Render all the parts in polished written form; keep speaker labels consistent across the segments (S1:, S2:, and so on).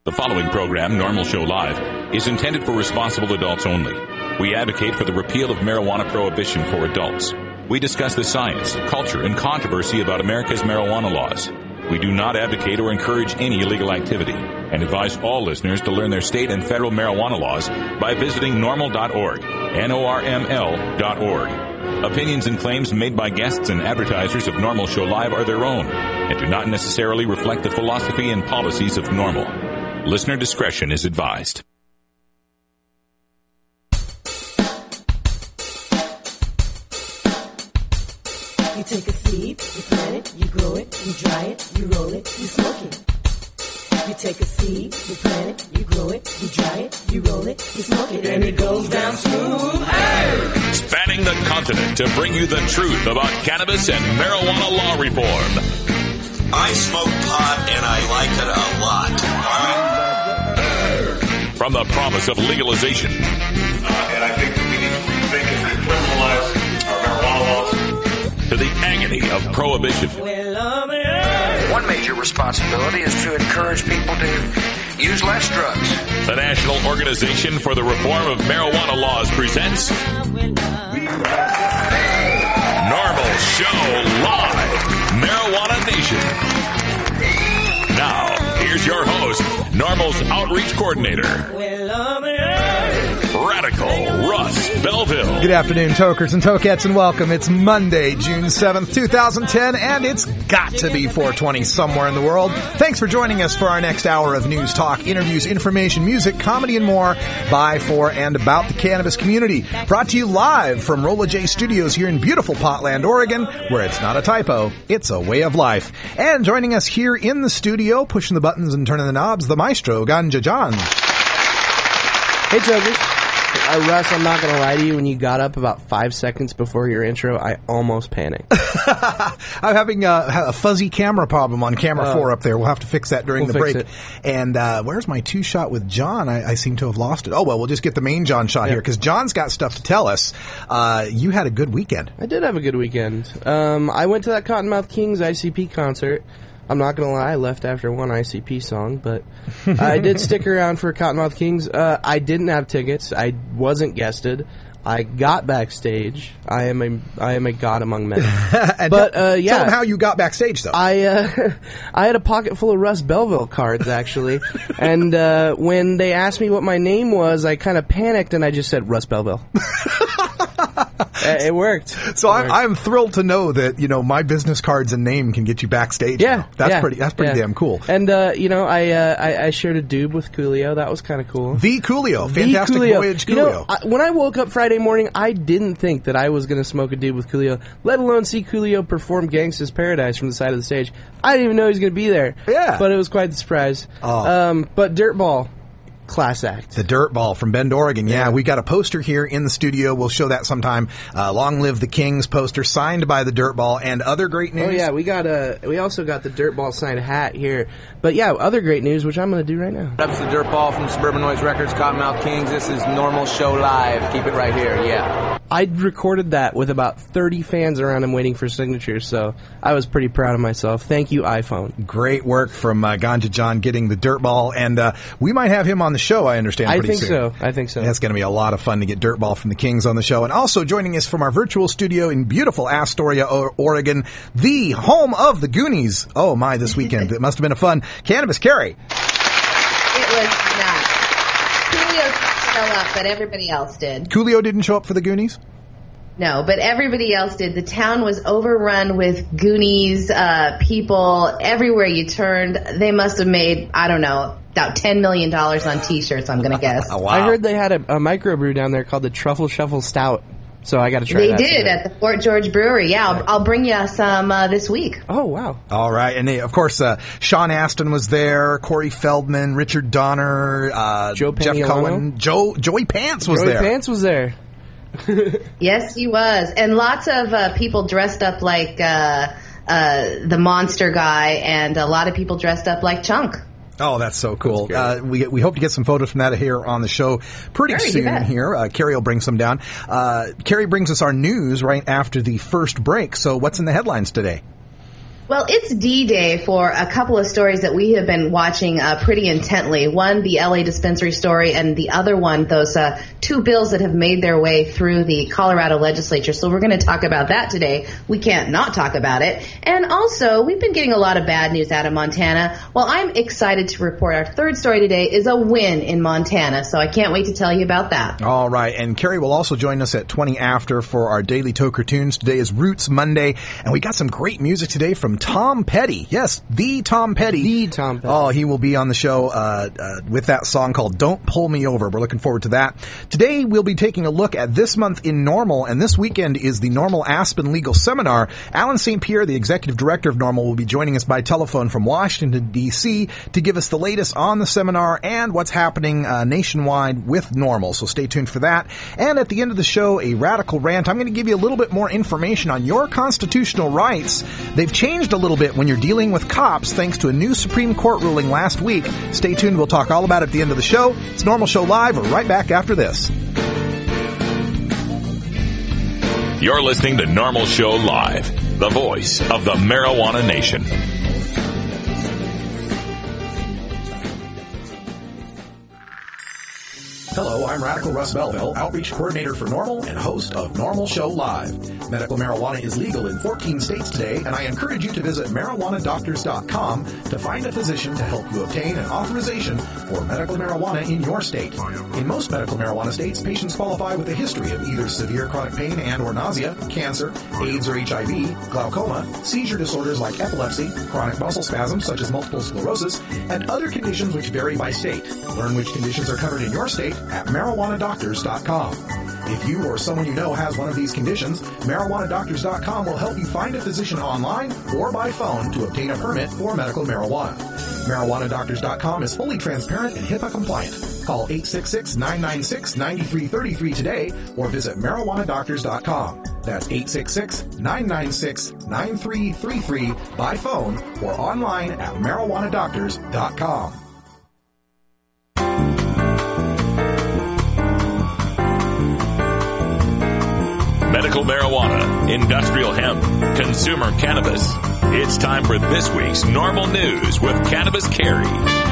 S1: The following program, Normal Show Live, is intended for responsible adults only. We advocate for the repeal of marijuana prohibition for adults. We discuss the science, culture, and controversy about America's marijuana laws. We do not advocate or encourage any illegal activity and advise all listeners to learn their state and federal marijuana laws by visiting normal.org, NORML.org. Opinions and claims made by guests and advertisers of Normal Show Live are their own and do not necessarily reflect the philosophy and policies of Normal. Listener discretion is advised.
S2: You take a seed, you plant it, you grow it, you dry it, you roll it, you smoke it. You take a seed, you plant it, you grow it, you dry it, you roll it, you smoke it, and it goes down smooth. Hey!
S1: Spanning the continent to bring you the truth about cannabis and marijuana law reform.
S3: I smoke pot and I like it a lot.
S1: From the promise of legalization.
S4: And I think we need to rethink and decriminalize our marijuana laws.
S1: To the agony of prohibition.
S5: One major responsibility is to encourage people to use less drugs.
S1: The National Organization for the Reform of Marijuana Laws presents Normal Show Live, Marijuana Nation. Now, here's your host, Normal's Outreach Coordinator, Radical Russ Belville.
S6: Good afternoon, tokers and tokettes, and welcome. It's Monday, June 7th, 2010, and it's got to be 420 somewhere in the world. Thanks for joining us for our next hour of news, talk, interviews, information, music, comedy, and more by, for, and about the cannabis community. Brought to you live from Rolla J Studios here in beautiful Potland, Oregon, where it's not a typo, it's a way of life. And joining us here in the studio, pushing the buttons and turning the knobs, the maestro, Ganja John.
S7: Hey, tokers. Russ, I'm not going to lie to you. When you got up about 5 seconds before your intro, I almost panicked.
S6: I'm having a fuzzy camera problem on camera 4 up there. We'll have to fix that during the break. And where's my two-shot with John? I seem to have lost it. Oh, well, we'll just get the main John shot here because John's got stuff to tell us. You had a good weekend.
S7: I did have a good weekend. I went to that Cottonmouth Kings ICP concert. I'm not going to lie, I left after one ICP song, but I did stick around for Cottonmouth Kings. I didn't have tickets. I wasn't guested. I got backstage. I am a god among men. But
S6: tell them how you got backstage, though.
S7: I had a pocket full of Russ Belville cards, actually, and when they asked me what my name was, I kind of panicked and I just said Russ Belville. It worked.
S6: So I'm thrilled to know that, you know, my business cards and name can get you backstage.
S7: Yeah,
S6: That's pretty damn cool.
S7: And I shared a doob with Coolio. That was kind of cool.
S6: The Coolio, fantastic voyage Coolio.
S7: You know, when I woke up Friday morning, I didn't think that I was going to smoke a doob with Coolio, let alone see Coolio perform Gangsta's Paradise from the side of the stage. I didn't even know he was going to be there.
S6: Yeah,
S7: but it was quite the surprise. But Dirtball. Class act.
S6: The Dirtball from Bend, Oregon. Yeah, we got a poster here in the studio. We'll show that sometime. Long Live the Kings poster signed by the Dirtball and other great news.
S7: Oh yeah, we also got the Dirtball signed hat here. But yeah, other great news, which I'm going to do right now.
S8: That's the Dirtball from Suburban Noise Records, Cottonmouth Kings. This is Normal Show Live. Keep it right here, yeah.
S7: I recorded that with about 30 fans around him waiting for signatures, so I was pretty proud of myself. Thank you, iPhone.
S6: Great work from Ganja John getting the Dirtball, and we might have him on the show, I understand, pretty soon.
S7: I think so.
S6: That's going to be a lot of fun to get Dirtball from the Kings on the show. And also joining us from our virtual studio in beautiful Astoria, Oregon, the home of the Goonies. Oh, my, this weekend. It must have been a fun Cannabis Carrie.
S9: It was not. Coolio didn't show up, but everybody else did.
S6: Coolio didn't show up for the Goonies?
S9: No, but everybody else did. The town was overrun with Goonies, people everywhere you turned. They must have made, I don't know, about $10 million on T-shirts, I'm going to guess.
S6: Oh, wow.
S7: I heard they had a microbrew down there called the Truffle Shuffle Stout. So I got to try that.
S9: They did at the Fort George Brewery. Yeah, I'll bring you some this week.
S7: Oh, wow.
S6: All right. And of course, Sean Astin was there, Corey Feldman, Richard Donner, Jeff Cohen. Joey Pants was there.
S7: Joey Pants was there.
S9: Yes, he was. And lots of people dressed up like the Monster Guy, and a lot of people dressed up like Chunk.
S6: Oh, that's so cool. We hope to get some photos from that here on the show pretty soon here. Carrie will bring some down. Carrie brings us our news right after the first break. So what's in the headlines today?
S9: Well, it's D-Day for a couple of stories that we have been watching pretty intently. One, the LA dispensary story, and the other one, those two bills that have made their way through the Colorado legislature. So we're going to talk about that today. We can't not talk about it. And also, we've been getting a lot of bad news out of Montana. Well, I'm excited to report our third story today is a win in Montana. So I can't wait to tell you about that.
S6: All right. And Carrie will also join us at 20 after for our Daily Toker Tunes. Today is Roots Monday. And we got some great music today from Tom Petty. Yes, the Tom Petty.
S7: The Tom Petty.
S6: Oh, he will be on the show with that song called Don't Pull Me Over. We're looking forward to that. Today, we'll be taking a look at this month in NORML, and this weekend is the NORML Aspen Legal Seminar. Alan St. Pierre, the executive director of NORML, will be joining us by telephone from Washington, D.C. to give us the latest on the seminar and what's happening nationwide with NORML. So stay tuned for that. And at the end of the show, a radical rant. I'm going to give you a little bit more information on your constitutional rights. They've changed a little bit when you're dealing with cops thanks to a new Supreme Court ruling last week. Stay tuned. We'll talk all about it at the end of the show. It's NORML Show Live. We're right back after this.
S1: You're listening to NORML Show Live, the voice of the marijuana nation.
S10: Hello, I'm Radical Russ Belville, Outreach Coordinator for NORML and host of NORML Show Live. Medical marijuana is legal in 14 states today, and I encourage you to visit marijuanadoctors.com to find a physician to help you obtain an authorization for medical marijuana in your state. In most medical marijuana states, patients qualify with a history of either severe chronic pain and or nausea, cancer, AIDS or HIV, glaucoma, seizure disorders like epilepsy, chronic muscle spasms such as multiple sclerosis, and other conditions which vary by state. Learn which conditions are covered in your state at marijuanadoctors.com. If you or someone you know has one of these conditions, marijuanadoctors.com will help you find a physician online or by phone to obtain a permit for medical marijuana. Marijuanadoctors.com is fully transparent and HIPAA compliant. Call 866-996-9333 today or visit marijuanadoctors.com. That's 866-996-9333 by phone or online at marijuanadoctors.com.
S1: Medical marijuana, industrial hemp, consumer cannabis. It's time for this week's NORML News with Cannabis Carrie.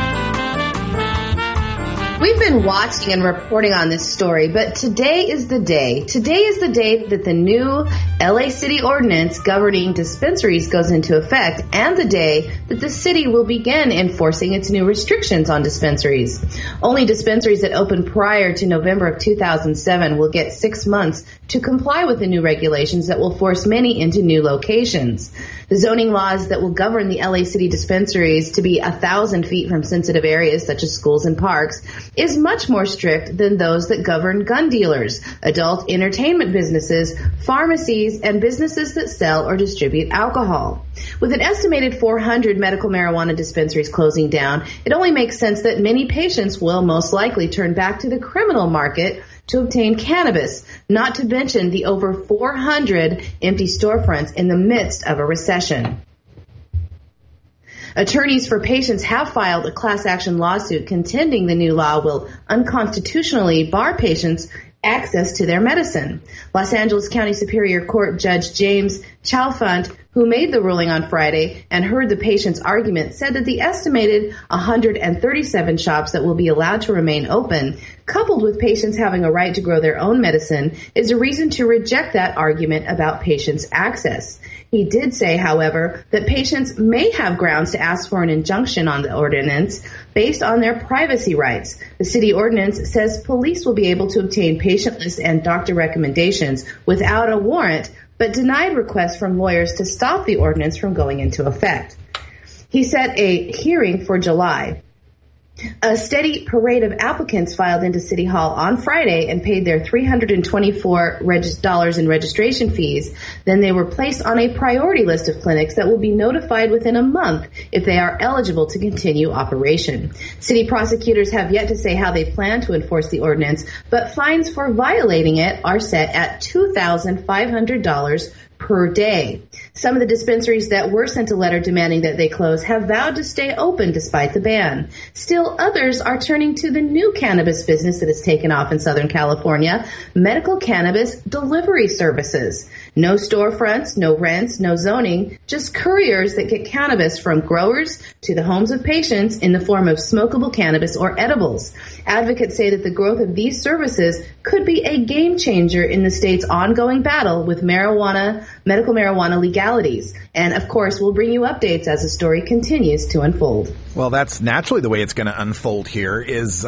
S9: We've been watching and reporting on this story, but today is the day. Today is the day that the new LA City ordinance governing dispensaries goes into effect, and the day that the city will begin enforcing its new restrictions on dispensaries. Only dispensaries that opened prior to November of 2007 will get 6 months to comply with the new regulations that will force many into new locations. The zoning laws that will govern the LA City dispensaries to be 1,000 feet from sensitive areas such as schools and parks is much more strict than those that govern gun dealers, adult entertainment businesses, pharmacies, and businesses that sell or distribute alcohol. With an estimated 400 medical marijuana dispensaries closing down, it only makes sense that many patients will most likely turn back to the criminal market to obtain cannabis, not to mention the over 400 empty storefronts in the midst of a recession. Attorneys for patients have filed a class action lawsuit contending the new law will unconstitutionally bar patients access to their medicine. Los Angeles County Superior Court Judge James Chalfant, who made the ruling on Friday and heard the patient's argument, said that the estimated 137 shops that will be allowed to remain open, coupled with patients having a right to grow their own medicine, is a reason to reject that argument about patients' access. He did say, however, that patients may have grounds to ask for an injunction on the ordinance based on their privacy rights. The city ordinance says police will be able to obtain patient lists and doctor recommendations without a warrant, but denied requests from lawyers to stop the ordinance from going into effect. He set a hearing for July. A steady parade of applicants filed into City Hall on Friday and paid their $324 in registration fees. Then they were placed on a priority list of clinics that will be notified within a month if they are eligible to continue operation. City prosecutors have yet to say how they plan to enforce the ordinance, but fines for violating it are set at $2,500 per day. Some of the dispensaries that were sent a letter demanding that they close have vowed to stay open despite the ban. Still, others are turning to the new cannabis business that has taken off in Southern California, medical cannabis delivery services. No storefronts, no rents, no zoning, just couriers that get cannabis from growers to the homes of patients in the form of smokable cannabis or edibles. Advocates say that the growth of these services could be a game changer in the state's ongoing battle with medical marijuana legalities. And of course, we'll bring you updates as the story continues to unfold.
S6: Well, that's naturally the way it's going to unfold here is,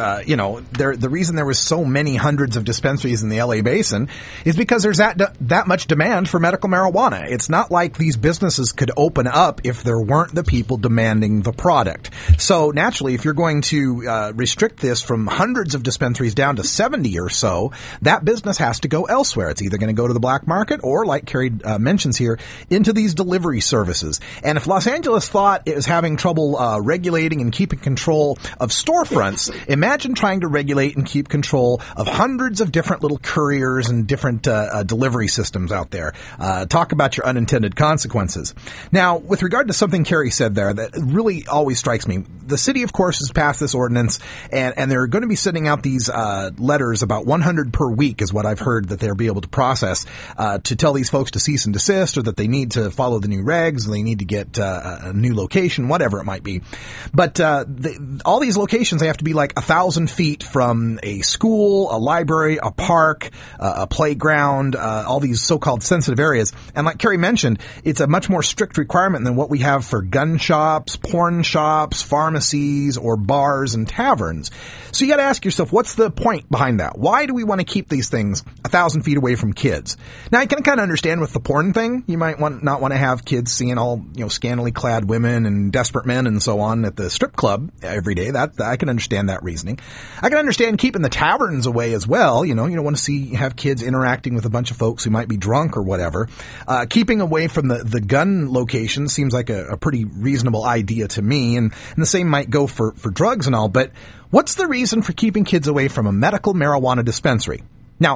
S6: the reason there was so many hundreds of dispensaries in the LA basin is because there's that much demand for medical marijuana. It's not like these businesses could open up if there weren't the people demanding the product. So naturally, if you're going to restrict this from hundreds of dispensaries down to 70 or so, that business has to go elsewhere. It's either going to go to the black market or, like Carrie mentions here, into these delivery services. And if Los Angeles thought it was having trouble regulating and keeping control of storefronts, imagine trying to regulate and keep control of hundreds of different little couriers and different delivery systems out there. Talk about your unintended consequences. Now, with regard to something Carrie said there that really always strikes me, the city, of course, has passed this ordinance, and they're going to be sending out these letters, about 100 per week is what I've heard that they'll be able to process to tell these folks to cease and desist, or that they need to follow the new regs, and they need to get a new location, whatever it might be. But all these locations, they have to be like 1,000 feet from a school, a library, a park, a playground, all these so-called sensitive areas. And like Carrie mentioned, it's a much more strict requirement than what we have for gun shops, porn shops, pharmacies, or bars and taverns. So you got to ask yourself, what's the point behind that? Why do we want to keep these things 1,000 feet away from kids? Now, I can kind of understand with the porn thing. You might not want to have kids seeing all, scantily clad women and desperate men and so on at the strip club every day. That I can understand that reasoning. I can understand keeping the taverns away as well. You don't want to have kids interacting with a bunch of folks who might be drunk or whatever. Keeping away from the gun location seems like a pretty reasonable idea to me. And the same might go for drugs and all. But what's the reason for keeping kids away from a medical marijuana dispensary? Now,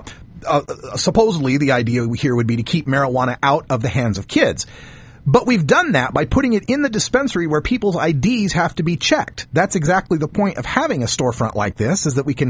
S6: supposedly the idea here would be to keep marijuana out of the hands of kids. But we've done that by putting it in the dispensary where people's IDs have to be checked. That's exactly the point of having a storefront like this, is that we can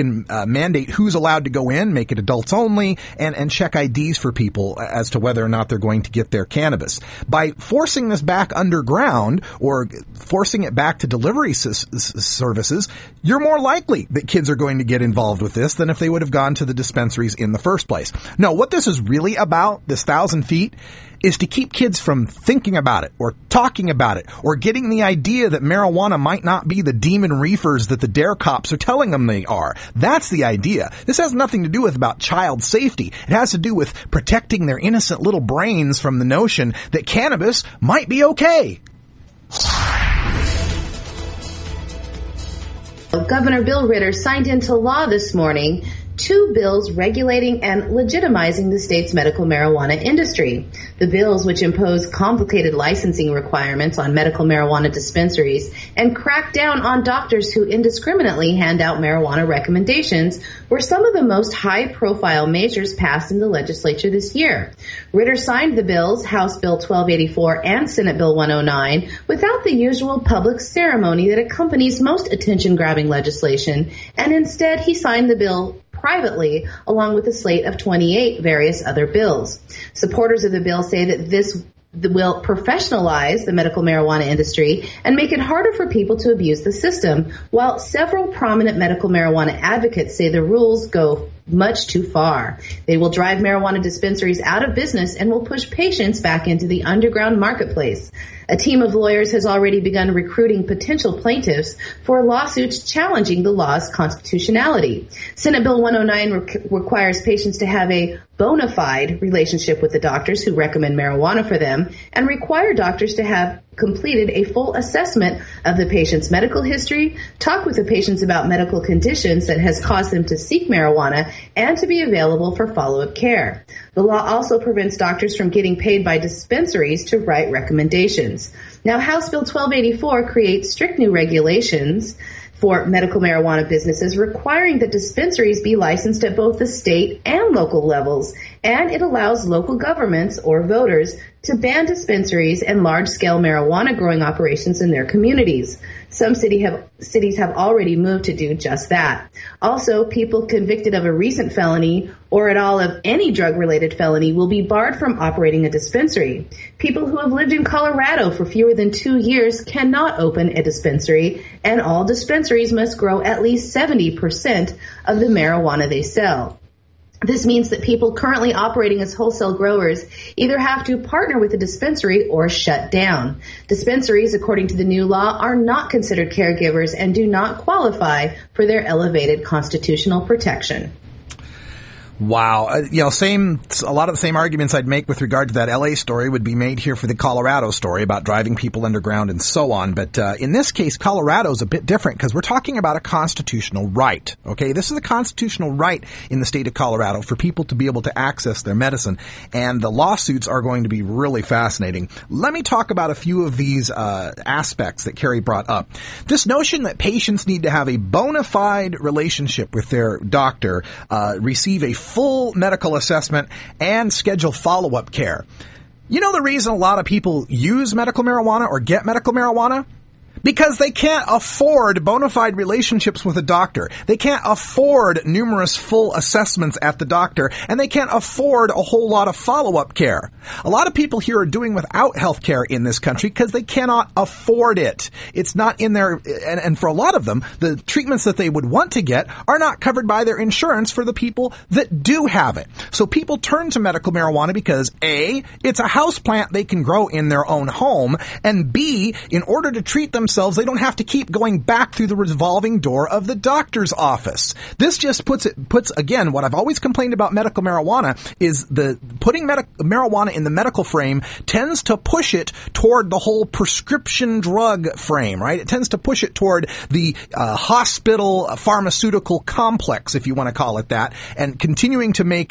S6: mandate who's allowed to go in, make it adults only, and check IDs for people as to whether or not they're going to get their cannabis. By forcing this back underground or forcing it back to delivery services, you're more likely that kids are going to get involved with this than if they would have gone to the dispensaries in the first place. No, what this is really about, this 1,000 feet, is to keep kids from thinking about it or talking about it or getting the idea that marijuana might not be the demon reefers that the DARE cops are telling them they are. That's the idea. This has nothing to do with about child safety. It has to do with protecting their innocent little brains from the notion that cannabis might be okay.
S9: Governor Bill Ritter signed into law this morning 2 bills regulating and legitimizing the state's medical marijuana industry. The bills, which impose complicated licensing requirements on medical marijuana dispensaries and crack down on doctors who indiscriminately hand out marijuana recommendations, were some of the most high-profile measures passed in the legislature this year. Ritter signed the bills, House Bill 1284 and Senate Bill 109, without the usual public ceremony that accompanies most attention-grabbing legislation, and instead he signed the bill privately, along with a slate of 28 various other bills. Supporters of the bill say that this will professionalize the medical marijuana industry and make it harder for people to abuse the system, while several prominent medical marijuana advocates say the rules go much too far. They will drive marijuana dispensaries out of business and will push patients back into the underground marketplace. A team of lawyers has already begun recruiting potential plaintiffs for lawsuits challenging the law's constitutionality. Senate Bill 109 requires patients to have a bona fide relationship with the doctors who recommend marijuana for them and require doctors to have completed a full assessment of the patient's medical history, talk with the patients about medical conditions that has caused them to seek marijuana, and to be available for follow-up care. The law also prevents doctors from getting paid by dispensaries to write recommendations. Now, House Bill 1284 creates strict new regulations for medical marijuana businesses, requiring that dispensaries be licensed at both the state and local levels and it allows local governments or voters to ban dispensaries and large-scale marijuana growing operations in their communities. Some cities have already moved to do just that. Also, people convicted of a recent felony or at all of any drug-related felony will be barred from operating a dispensary. People who have lived in Colorado for fewer than 2 years cannot open a dispensary, and all dispensaries must grow at least 70% of the marijuana they sell. This means that people currently operating as wholesale growers either have to partner with a dispensary or shut down. Dispensaries, according to the new law, are not considered caregivers and do not qualify for their elevated constitutional protection.
S6: Wow. A lot of the same arguments I'd make with regard to that LA story would be made here for the Colorado story about driving people underground and so on. But in this case, Colorado's a bit different because we're talking about a constitutional right. Okay, this is a constitutional right in the state of Colorado for people to be able to access their medicine. And the lawsuits are going to be really fascinating. Let me talk about a few of these aspects that Carrie brought up. This notion that patients need to have a bona fide relationship with their doctor, receive a full medical assessment, and schedule follow-up care. You know the reason a lot of people use medical marijuana or get medical marijuana? Because they can't afford bona fide relationships with a doctor. They can't afford numerous full assessments at the doctor, and they can't afford a whole lot of follow-up care. A lot of people here are doing without health care in this country because they cannot afford it. It's not in their, and for a lot of them, the treatments that they would want to get are not covered by their insurance for the people that do have it. So people turn to medical marijuana because A, it's a house plant they can grow in their own home, and B, in order to treat themselves, they don't have to keep going back through the revolving door of the doctor's office. This just puts again, what I've always complained about medical marijuana is the putting marijuana in the medical frame tends to push it toward the whole prescription drug frame, right? It tends to push it toward the hospital pharmaceutical complex, if you want to call it that, and continuing to make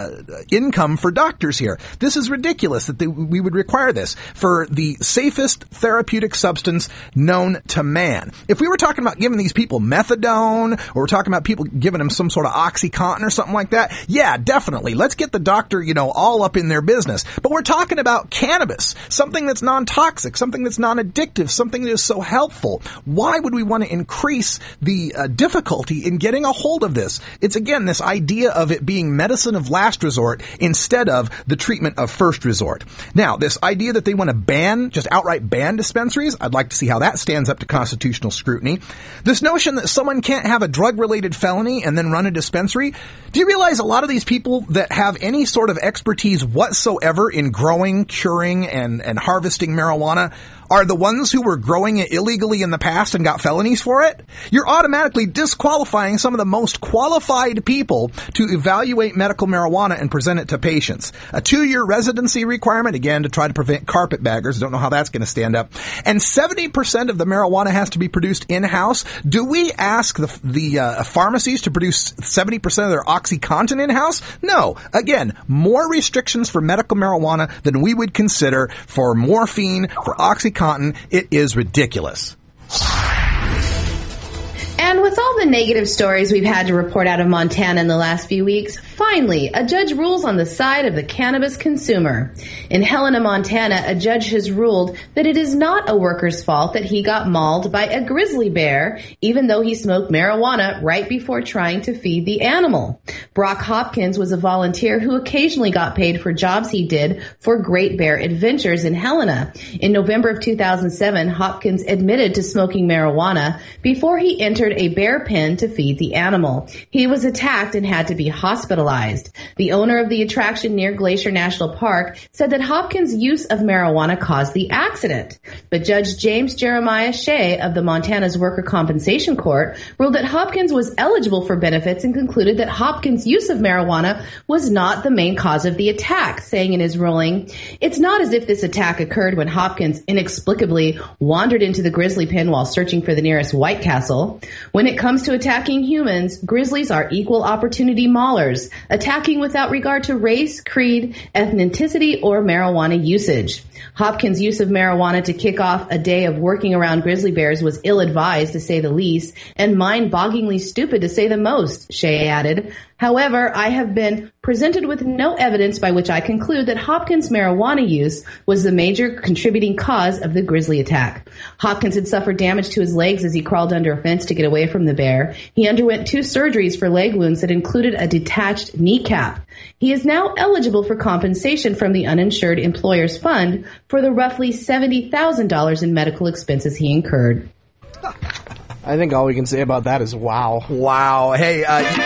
S6: income for doctors here. This is ridiculous that we would require this for the safest therapeutic substance known to man. If we were talking about giving these people methadone, or we're talking about people giving them some sort of OxyContin or something like that, yeah, definitely. Let's get the doctor, all up in their business. But we're talking about cannabis, something that's non-toxic, something that's non-addictive, something that is so helpful. Why would we want to increase the difficulty in getting a hold of this? It's, again, this idea of it being medicine of last resort instead of the treatment of first resort. Now, this idea that they want to just outright ban dispensaries, I'd like to see how that stands up to constitutional scrutiny. This notion that someone can't have a drug-related felony and then run a dispensary. Do you realize a lot of these people that have any sort of expertise whatsoever in growing, curing, and harvesting marijuana are the ones who were growing it illegally in the past and got felonies for it? You're automatically disqualifying some of the most qualified people to evaluate medical marijuana and present it to patients. A 2-year residency requirement, again, to try to prevent carpetbaggers. Don't know how that's going to stand up. And 70% of the marijuana has to be produced in-house. Do we ask the pharmacies to produce 70% of their OxyContin in-house? No. Again, more restrictions for medical marijuana than we would consider for morphine, for OxyContin. It is ridiculous.
S9: And with all the negative stories we've had to report out of Montana in the last few weeks, finally, a judge rules on the side of the cannabis consumer. In Helena, Montana, a judge has ruled that it is not a worker's fault that he got mauled by a grizzly bear, even though he smoked marijuana right before trying to feed the animal. Brock Hopkins was a volunteer who occasionally got paid for jobs he did for Great Bear Adventures in Helena. In November of 2007, Hopkins admitted to smoking marijuana before he entered a bear pen to feed the animal. He was attacked and had to be hospitalized. The owner of the attraction near Glacier National Park said that Hopkins' use of marijuana caused the accident. But Judge James Jeremiah Shea of the Montana's Worker Compensation Court ruled that Hopkins was eligible for benefits and concluded that Hopkins' use of marijuana was not the main cause of the attack, saying in his ruling, "It's not as if this attack occurred when Hopkins inexplicably wandered into the grizzly pen while searching for the nearest White Castle. When it comes to attacking humans, grizzlies are equal opportunity maulers, attacking without regard to race, creed, ethnicity, or marijuana usage. Hopkins' use of marijuana to kick off a day of working around grizzly bears was ill-advised, to say the least, and mind-bogglingly stupid, to say the most," Shea added. However, I have been presented with no evidence by which I conclude that Hopkins' marijuana use was the major contributing cause of the grizzly attack. Hopkins had suffered damage to his legs as he crawled under a fence to get away from the bear. He underwent 2 surgeries for leg wounds that included a detached kneecap. He is now eligible for compensation from the uninsured employer's fund for the roughly $70,000 in medical expenses he incurred.
S7: I think all we can say about that is wow.
S6: Wow. Hey,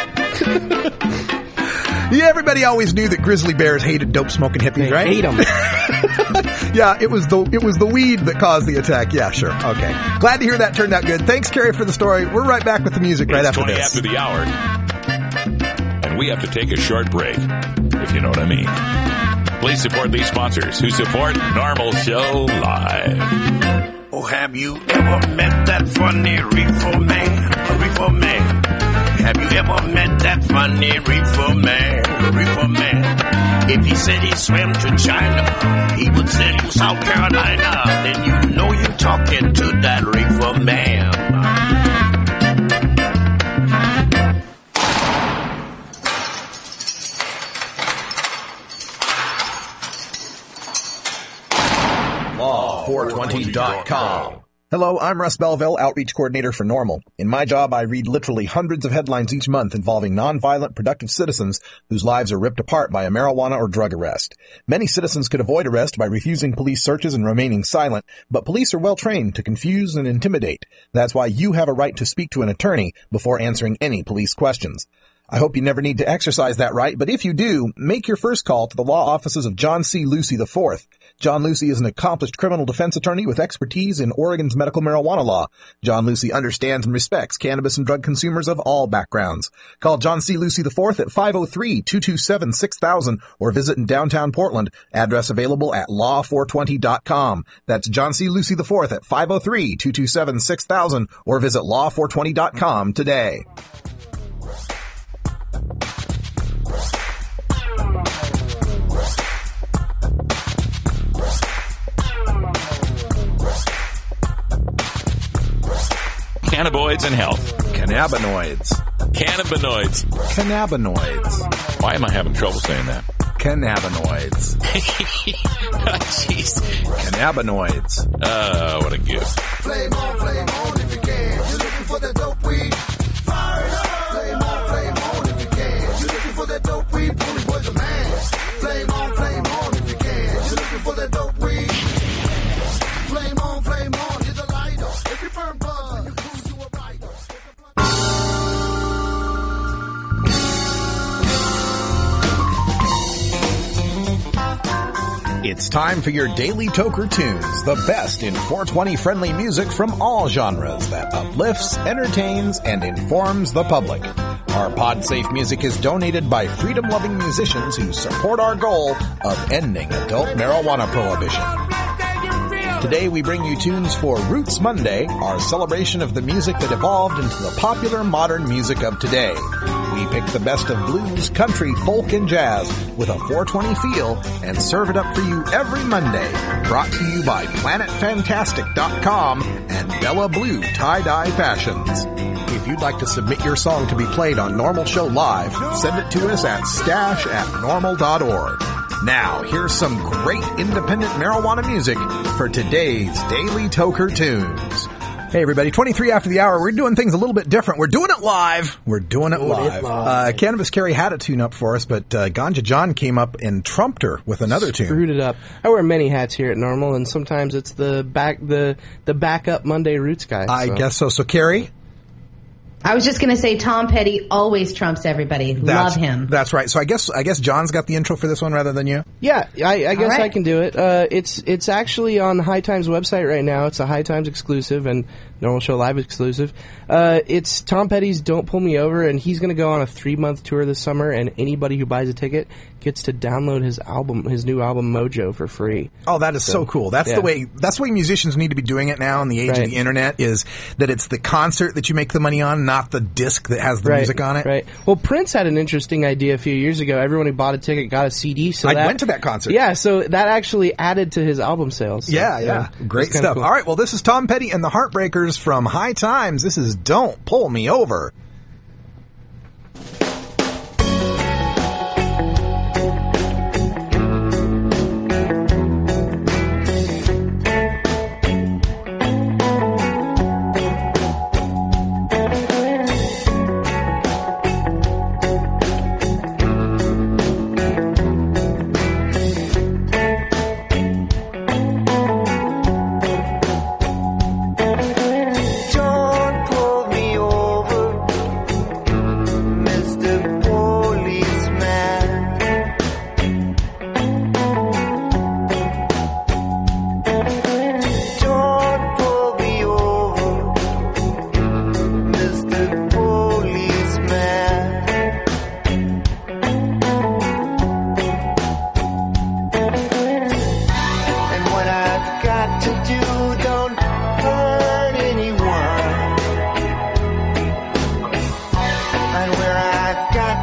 S6: yeah, everybody always knew that grizzly bears hated dope-smoking hippies, right?
S7: Hate them.
S6: Yeah, it was the weed that caused the attack. Yeah, sure. Okay. Glad to hear that turned out good. Thanks, Carrie, for the story. We're right back with the music right after this.
S1: It's 20 after the hour. And we have to take a short break, if you know what I mean. Please support these sponsors who support Normal Show Live.
S3: Oh, have you ever met that funny reefer man? A reefer man. Have you ever met that funny reefer man? A reefer man. If he said he swam to China, he would sell you South Carolina. Then you know you're talking to that reefer man.
S10: Law420.com. Hello, I'm Russ Belville, Outreach Coordinator for NORML. In my job, I read literally hundreds of headlines each month involving nonviolent, productive citizens whose lives are ripped apart by a marijuana or drug arrest. Many citizens could avoid arrest by refusing police searches and remaining silent, but police are well trained to confuse and intimidate. That's why you have a right to speak to an attorney before answering any police questions. I hope you never need to exercise that right, but if you do, make your first call to the law offices of John C. Lucy IV. John Lucy is an accomplished criminal defense attorney with expertise in Oregon's medical marijuana law. John Lucy understands and respects cannabis and drug consumers of all backgrounds. Call John C. Lucy IV at 503-227-6000 or visit in downtown Portland. Address available at law420.com. That's John C. Lucy IV at 503-227-6000 or visit law420.com today.
S1: Cannabinoids and health.
S8: Cannabinoids.
S1: Cannabinoids.
S8: Cannabinoids.
S1: Why am I having trouble saying that?
S8: Cannabinoids.
S1: Oh, jeez.
S8: Cannabinoids.
S1: What a gift.
S11: Flame on if you can. You're looking for the dope weed. Fire it up. Flame on if you can. You're looking for the dope weed. Bully boy's a man. Flame on if you can. You're looking for the dope weed. Flame on, here's a lighter. If you burn bud, you cruise to a writer.
S10: It's time for your Daily Toker Tunes, the best in 420-friendly music from all genres that uplifts, entertains, and informs the public. Our pod-safe music is donated by freedom-loving musicians who support our goal of ending adult marijuana prohibition. Today we bring you tunes for Roots Monday, our celebration of the music that evolved into the popular modern music of today. We pick the best of blues, country, folk, and jazz with a 420 feel and serve it up for you every Monday. Brought to you by PlanetFantastic.com and Bella Blue Tie-Dye Fashions. If you'd like to submit your song to be played on Normal Show Live, send it to us at stash@normal.org. Now, here's some great independent marijuana music for today's Daily Toker Tunes.
S6: Hey everybody, 23 after the hour. We're doing things a little bit different. We're doing it live. Cannabis Carrie had a tune up for us, but Ganja John came up and trumped her with another tune.
S7: Screwed it up. I wear many hats here at Normal, and sometimes it's the backup Monday Roots guy.
S6: I guess so. So Carrie?
S9: I was just going to say Tom Petty always trumps everybody. Love him.
S6: That's right. So I guess John's got the intro for this one rather than you?
S7: Yeah, I guess I can do it. It's actually on High Times website right now. It's a High Times exclusive and Normal Show Live exclusive. It's Tom Petty's Don't Pull Me Over, and he's going to go on a 3-month tour this summer, and anybody who buys a ticket gets to download his new album Mojo for free.
S6: Oh, that is so cool. That's the way musicians need to be doing it now in the age of the internet, is that it's the concert that you make the money on, not the disc that has the music on it.
S7: Right. Well, Prince had an interesting idea a few years ago. Everyone who bought a ticket got a CD. So
S6: I went to that concert.
S7: Yeah, so that actually added to his album sales. So,
S6: yeah. Great stuff. Cool. All right, well, this is Tom Petty and the Heartbreakers from High Times. This is Don't Pull Me Over.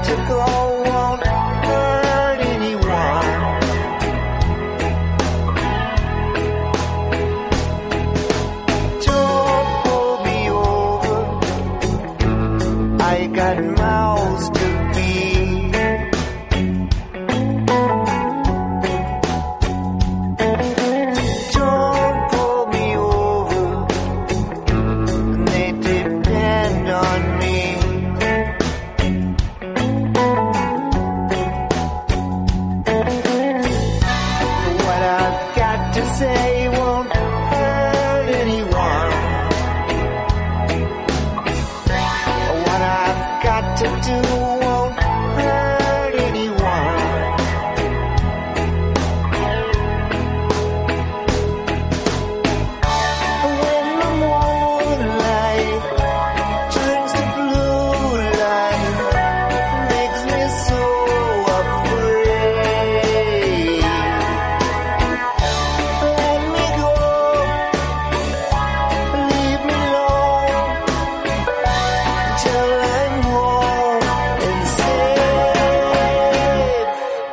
S12: got to go won't hurt anyone. Don't pull me over. I got mouths to feed. Don't pull me over. They depend on me. What I've got to say won't hurt anyone. What I've got to do won't hurt anyone. When the moonlight turns to blue light, makes me so afraid. Let me go, leave me alone till I'm home and safe.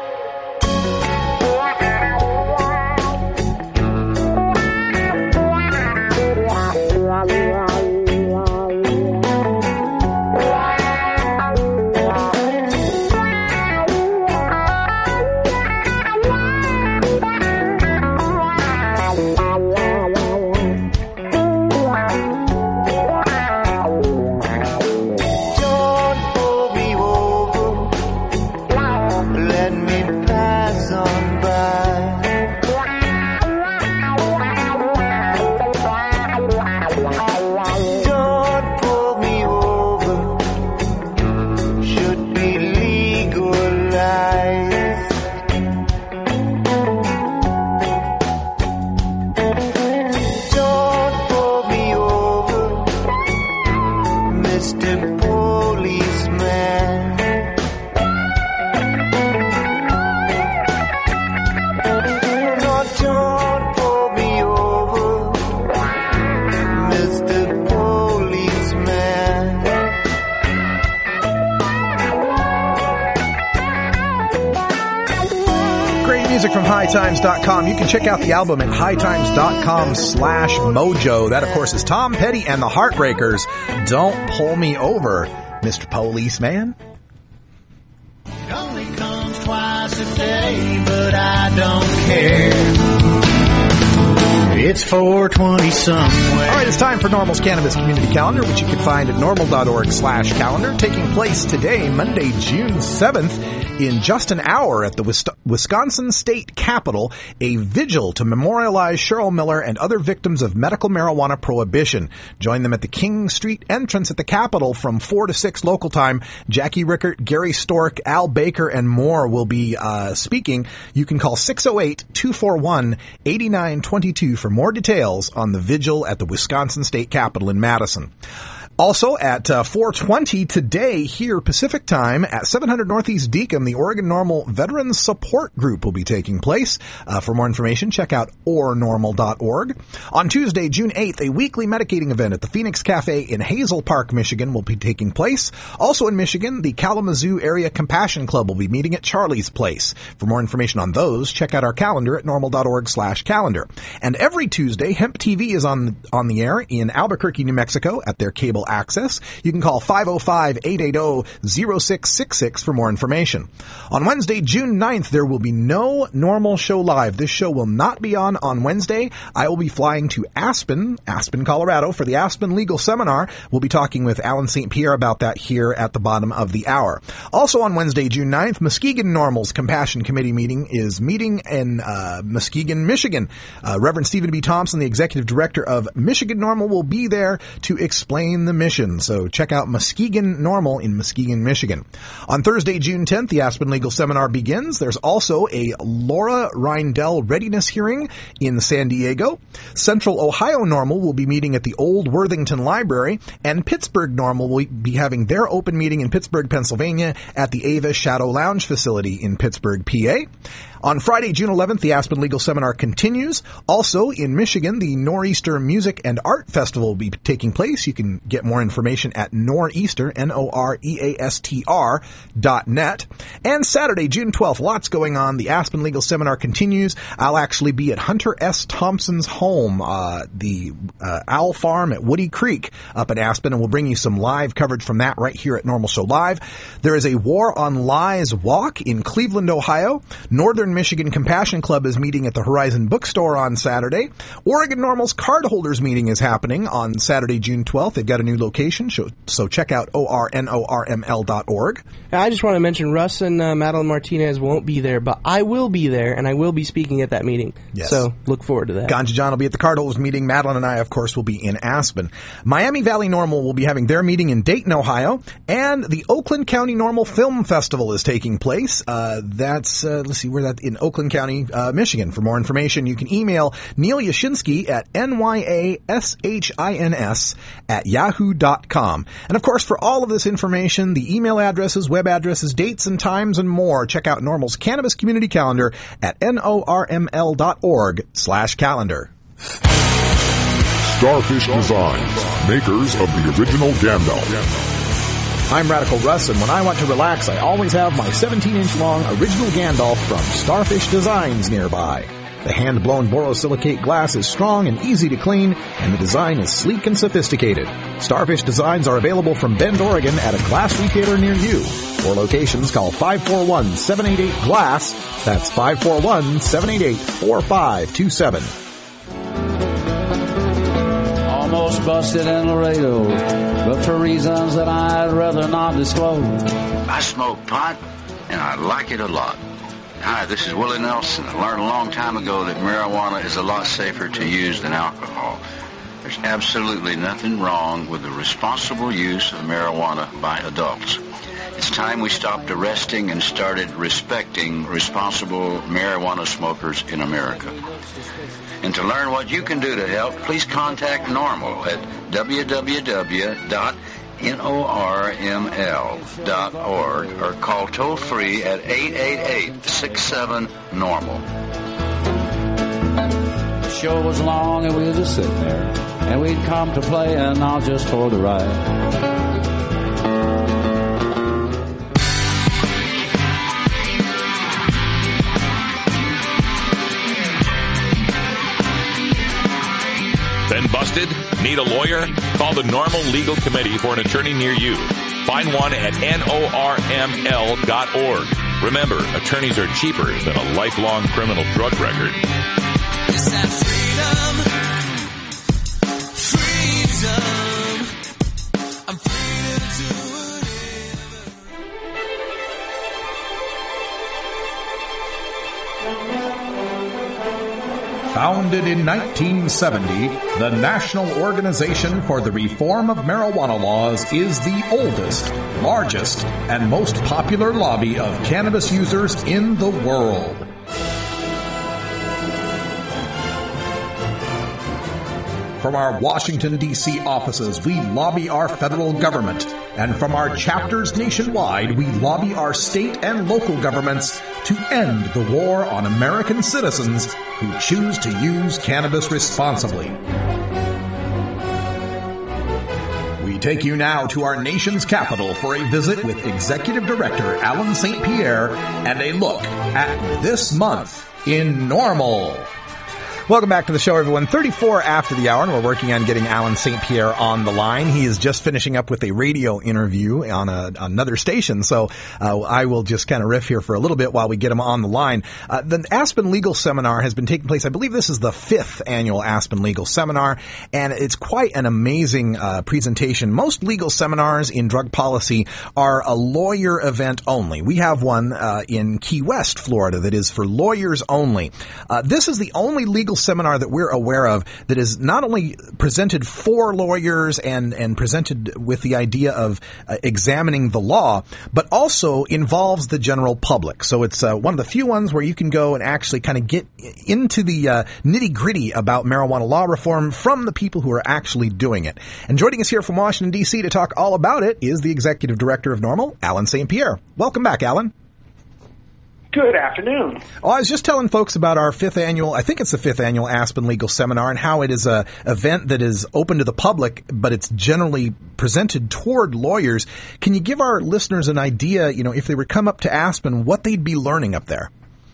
S12: Don't pull me over. Let me pass on by. Don't pull me over. Should be legalized. Don't pull me over, Mr. Policeman. No, don't pull me over, Mr. Policeman.
S6: Great music from hightimes.com. You can check out the album at hightimes.com/mojo. That, of course, is Tom Petty and the Heartbreakers. Don't pull me over, Mr. Policeman.
S12: It only comes twice a day, but I don't care. It's 4:20 somewhere.
S6: All right, it's time for Normal's Cannabis Community Calendar, which you can find at normal.org/calendar. Taking place today, Monday, June 7th, in just an hour at the Wisconsin State Capitol, a vigil to memorialize Cheryl Miller and other victims of medical marijuana prohibition. Join them at the King Street entrance at the Capitol from 4 to 6 local time. Jackie Rickert, Gary Stork, Al Baker, and more will be speaking. You can call 608-241-8922 for more details on the vigil at the Wisconsin State Capitol in Madison. Also at 4:20 today here Pacific time at 700 Northeast Deacon, the Oregon Normal Veterans Support Group will be taking place. For more information, check out ornormal.org. On Tuesday, June 8th, a weekly medicating event at the Phoenix Cafe in Hazel Park, Michigan will be taking place. Also in Michigan, the Kalamazoo Area Compassion Club will be meeting at Charlie's Place. For more information on those, check out our calendar at normal.org/calendar. And every Tuesday, Hemp TV is on the air in Albuquerque, New Mexico at their cable access. You can call 505-880-0666 for more information. On Wednesday, June 9th, there will be no Normal Show Live. This show will not be on Wednesday. I will be flying to Aspen, Colorado for the Aspen Legal Seminar. We'll be talking with Alan St. Pierre about that here at the bottom of the hour. Also on Wednesday, June 9th, Muskegon Normal's Compassion Committee meeting is meeting in Muskegon, Michigan. Reverend Stephen B. Thompson, the Executive Director of Michigan Normal, will be there to explain the mission. So check out Muskegon Normal in Muskegon, Michigan. On Thursday, June 10th, the Aspen Legal Seminar begins. There's also a Laura Reindell readiness hearing in San Diego. Central Ohio Normal will be meeting at the Old Worthington Library, and Pittsburgh Normal will be having their open meeting in Pittsburgh, Pennsylvania at the Ava Shadow Lounge facility in Pittsburgh, PA. On Friday, June 11th, the Aspen Legal Seminar continues. Also in Michigan, the Nor'easter Music and Art Festival will be taking place. You can get more information at Noreastr, Noreastr.net. And Saturday, June 12th, lots going on. The Aspen Legal Seminar continues. I'll actually be at Hunter S. Thompson's home, the Owl Farm at Woody Creek up in Aspen, and we'll bring you some live coverage from that right here at Normal Show Live. There is a War on Lies walk in Cleveland, Ohio. Northern Michigan Compassion Club is meeting at the Horizon Bookstore on Saturday. Oregon Normal's Cardholders meeting is happening on Saturday, June 12th. They've got a new location, so check out ornorml.org.
S7: I just want to mention Russ and Madeline Martinez won't be there, but I will be there, and I will be speaking at that meeting.
S6: Yes.
S7: So look forward to that.
S6: Ganja John will be at the Cardholders meeting. Madeline and I, of course, will be in Aspen. Miami Valley Normal will be having their meeting in Dayton, Ohio, and the Oakland County Normal Film Festival is taking place. That's, let's see, where that in Oakland County, Michigan. For more information, you can email Neil Yashinsky at nyashins@yahoo.com. And of course, for all of this information, the email addresses, web addresses, dates and times, and more, check out Normal's Cannabis Community Calendar at norml.org/calendar.
S13: Starfish Designs, makers of the original Gandalf.
S10: I'm Radical Russ, and when I want to relax, I always have my 17-inch long original Gandalf from Starfish Designs nearby. The hand-blown borosilicate glass is strong and easy to clean, and the design is sleek and sophisticated. Starfish Designs are available from Bend, Oregon at a glass retailer near you. For locations, call 541-788-GLASS. That's 541-788-4527.
S14: Almost busted in Laredo, but for reasons that I'd rather not disclose.
S15: I smoke pot, and I like it a lot. Hi, this is Willie Nelson. I learned a long time ago that marijuana is a lot safer to use than alcohol. There's absolutely nothing wrong with the responsible use of marijuana by adults. It's time we stopped arresting and started respecting responsible marijuana smokers in America. And to learn what you can do to help, please contact NORML at www.norml.org or call toll-free at 888-67-NORMAL.
S14: The show was long and we were just sitting there, and we'd come to play and not just for the ride.
S1: Been busted? Need a lawyer? Call the Normal Legal Committee for an attorney near you. Find one at norml.org. Remember, attorneys are cheaper than a lifelong criminal drug record.
S16: It's that freedom. I'm free to do
S10: Founded in 1970, the National Organization for the Reform of Marijuana Laws is the oldest, largest, and most popular lobby of cannabis users in the world. From our Washington, D.C. offices, we lobby our federal government. And from our chapters nationwide, we lobby our state and local governments to end the war on American citizens who choose to use cannabis responsibly. We take you now to our nation's capital for a visit with Executive Director Alan St. Pierre and a look at this month in Normal.
S6: Welcome back to the show, everyone. 34 after the hour, and we're working on getting Alan St. Pierre on the line. He is just finishing up with a radio interview on another station, so I will just kind of riff here for a little bit while we get him on the line. The Aspen Legal Seminar has been taking place. I believe this is the 5th annual Aspen Legal Seminar, and it's quite an amazing presentation. Most legal seminars in drug policy are a lawyer event only. We have one in Key West, Florida, that is for lawyers only. This is the only legal seminar that we're aware of that is not only presented for lawyers and presented with the idea of examining the law, but also involves the general public. So it's one of the few ones where you can go and actually kind of get into the nitty-gritty about marijuana law reform from the people who are actually doing it. And joining us here from Washington, D.C. to talk all about it is the Executive Director of Normal, Alan St. Pierre. Welcome back, Alan.
S17: Good afternoon.
S6: Oh, I was just telling folks about our fifth annual Aspen Legal Seminar and how it is a event that is open to the public, but it's generally presented toward lawyers. Can you give our listeners an idea, if they would come up to Aspen, what they'd be learning up there?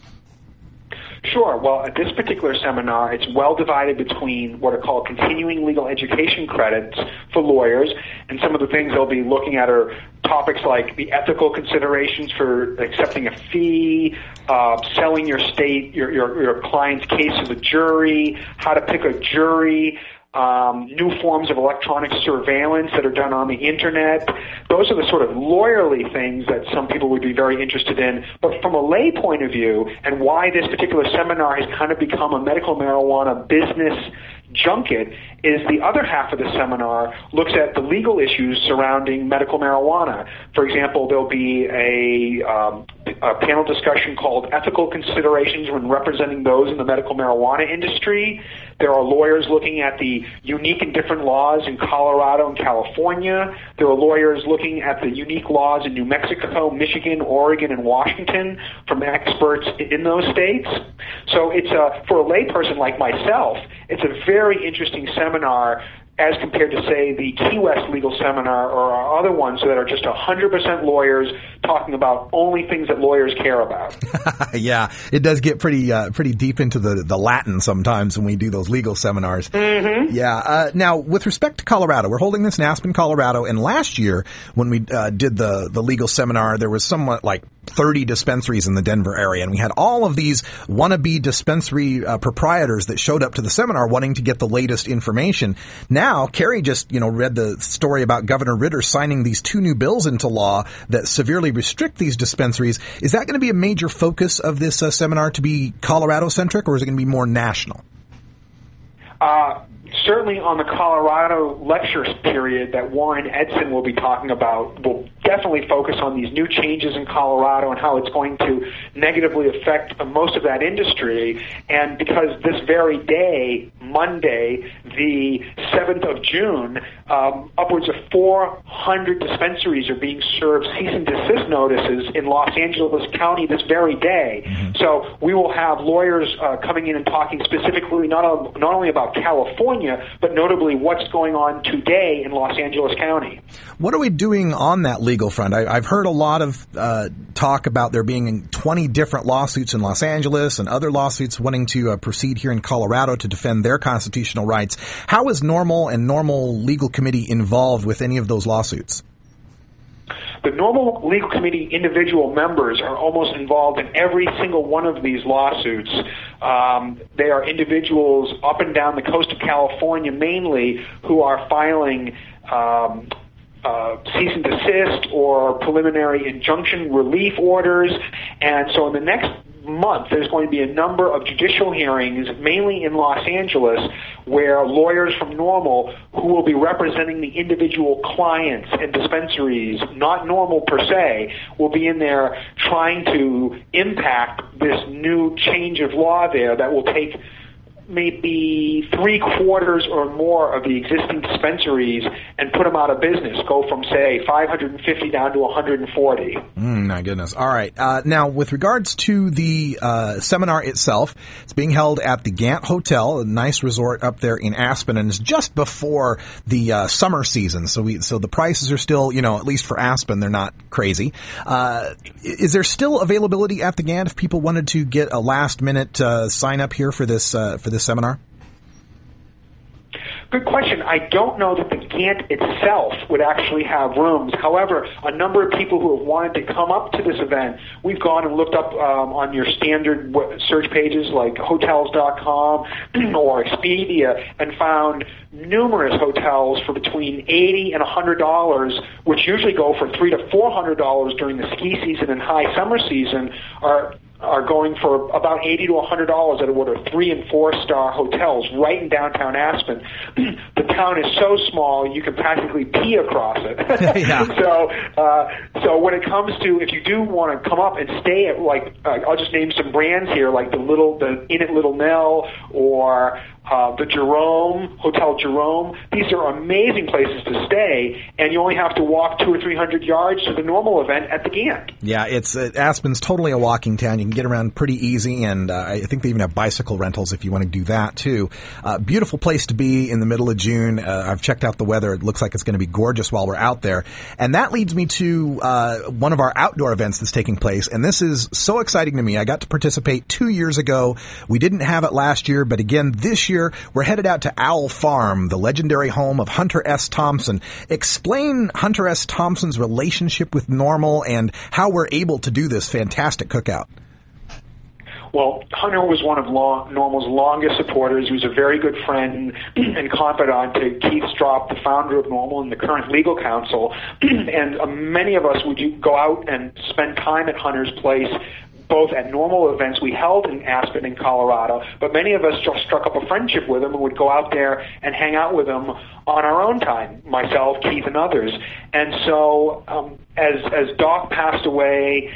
S17: Sure. Well, at this particular seminar, it's well divided between what are called continuing legal education credits for lawyers, and some of the things they'll be looking at are topics like the ethical considerations for accepting a fee, selling your client's case to the jury, how to pick a jury, new forms of electronic surveillance that are done on the internet. Those are the sort of lawyerly things that some people would be very interested in. But from a lay point of view, and why this particular seminar has kind of become a medical marijuana business junket, is the other half of the seminar looks at the legal issues surrounding medical marijuana. For example, there'll be a panel discussion called Ethical Considerations when Representing Those in the Medical Marijuana Industry. There are lawyers looking at the unique and different laws in Colorado and California. There are lawyers looking at the unique laws in New Mexico, Michigan, Oregon, and Washington from experts in those states. So it's for a layperson like myself, it's a very interesting seminar as compared to, say, the Key West Legal Seminar or our other ones that are just 100% lawyers talking about only things that lawyers care about.
S6: Yeah, it does get pretty deep into the Latin sometimes when we do those legal seminars.
S17: Mm-hmm.
S6: Yeah. Now, with respect to Colorado, we're holding this in Aspen, Colorado, and last year when we did the legal seminar, there was somewhat like 30 dispensaries in the Denver area, and we had all of these wannabe dispensary proprietors that showed up to the seminar wanting to get the latest information. Now, Carrie just, read the story about Governor Ritter signing these 2 new bills into law that severely restrict these dispensaries. Is that going to be a major focus of this seminar to be Colorado-centric, or is it going to be more national?
S17: Certainly on the Colorado lecture period that Warren Edson will be talking about, will definitely focus on these new changes in Colorado and how it's going to negatively affect most of that industry. And because this very day, Monday, the 7th of June, upwards of 400 dispensaries are being served cease and desist notices in Los Angeles County this very day. Mm-hmm. So we will have lawyers coming in and talking specifically not only about California, but notably what's going on today in Los Angeles County.
S6: What are we doing on that legal front? I've heard a lot of talk about there being 20 different lawsuits in Los Angeles and other lawsuits wanting to proceed here in Colorado to defend their constitutional rights. How is Normal and Normal Legal Committee involved with any of those lawsuits?
S17: The Normal Legal Committee individual members are almost involved in every single one of these lawsuits. They are individuals up and down the coast of California mainly who are filing cease and desist or preliminary injunction relief orders. And so in the next month, there's going to be a number of judicial hearings, mainly in Los Angeles, where lawyers from Normal, who will be representing the individual clients and dispensaries, not Normal per se, will be in there trying to impact this new change of law there that will take maybe 3/4 or more of the existing dispensaries and put them out of business, go from, say, 550 down to 140.
S6: My goodness. All right. Now, with regards to the seminar itself, it's being held at the Gant Hotel, a nice resort up there in Aspen, and it's just before the summer season. So the prices are still, at least for Aspen, they're not crazy. Is there still availability at the Gant if people wanted to get a last-minute sign up here for this seminar?
S17: Good question. I don't know that the Gant itself would actually have rooms. However, a number of people who have wanted to come up to this event, we've gone and looked up on your standard search pages like Hotels.com or Expedia and found numerous hotels for between $80 and $100, which usually go for $300 to $400 during the ski season and high summer season, are going for about $80 to $100 at what are 3- and 4-star hotels right in downtown Aspen. The town is so small you can practically pee across it.
S6: Yeah.
S17: So when it comes to, if you do want to come up and stay at, like, I'll just name some brands here, like the Inn at Little Nell or the Jerome, Hotel Jerome. These are amazing places to stay, and you only have to walk 200 or 300 yards to the Normal event at the Gant.
S6: Yeah, it's Aspen's totally a walking town. You can get around pretty easy, and I think they even have bicycle rentals if you want to do that too. Beautiful place to be in the middle of June. I've checked out the weather. It looks like it's going to be gorgeous while we're out there. And that leads me to one of our outdoor events that's taking place, and this is so exciting to me. I got to participate 2 years ago. We didn't have it last year, but again, this year, we're headed out to Owl Farm, the legendary home of Hunter S. Thompson. Explain Hunter S. Thompson's relationship with Normal and how we're able to do this fantastic cookout.
S17: Well, Hunter was one of Normal's longest supporters. He was a very good friend and confidant to Keith Stropp, the founder of Normal and the current legal counsel. And many of us would go out and spend time at Hunter's place, both at Normal events we held in Aspen in Colorado, but many of us just struck up a friendship with him and would go out there and hang out with him on our own time, myself, Keith, and others. And so as Doc passed away,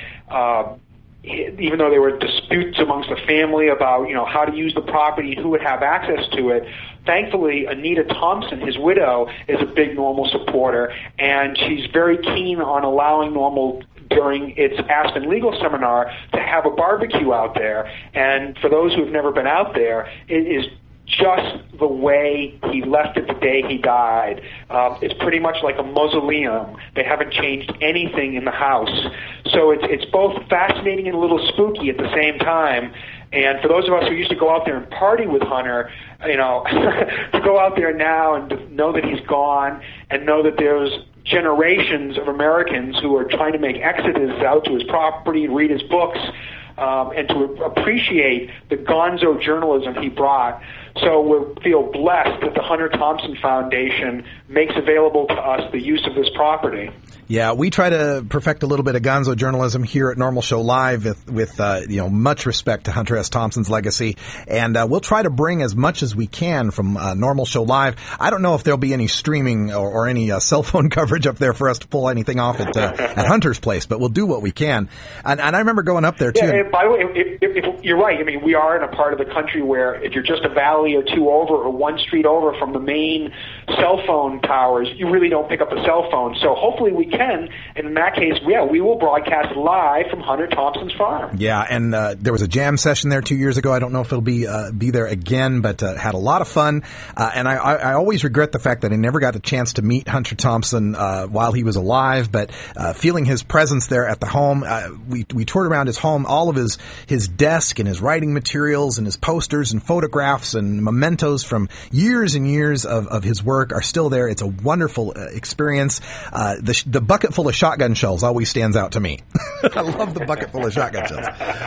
S17: even though there were disputes amongst the family about, how to use the property and who would have access to it, thankfully, Anita Thompson, his widow, is a big Normal supporter, and she's very keen on allowing Normal during its Aspen Legal Seminar to have a barbecue out there. And for those who have never been out there, it is just the way he left it the day he died. It's pretty much like a mausoleum. They haven't changed anything in the house. So it's both fascinating and a little spooky at the same time. And for those of us who used to go out there and party with Hunter, to go out there now and to know that he's gone and know that there's generations of Americans who are trying to make exodus out to his property and read his books, and to appreciate the gonzo journalism he brought. So we feel blessed that the Hunter Thompson Foundation makes available to us the use of this property.
S6: Yeah, we try to perfect a little bit of gonzo journalism here at Normal Show Live with much respect to Hunter S. Thompson's legacy. And we'll try to bring as much as we can from Normal Show Live. I don't know if there'll be any streaming or any cell phone coverage up there for us to pull anything off at Hunter's place, but we'll do what we can. And I remember going up there, too.
S17: Yeah, and by the way, if you're right. I mean, we are in a part of the country where if you're just a valley or two over or one street over from the main cell phone towers, you really don't pick up a cell phone. So hopefully we can. And in that case, we will broadcast live from Hunter Thompson's farm.
S6: Yeah, and there was a jam session there 2 years ago. I don't know if it'll be there again, but had a lot of fun. And I always regret the fact that I never got a chance to meet Hunter Thompson while he was alive, but feeling his presence there at the home, we toured around his home. All of his desk and his writing materials and his posters and photographs and mementos from years and years of his work are still there. It's a wonderful experience. The bucket full of shotgun shells always stands out to me. I love the bucket full of shotgun shells.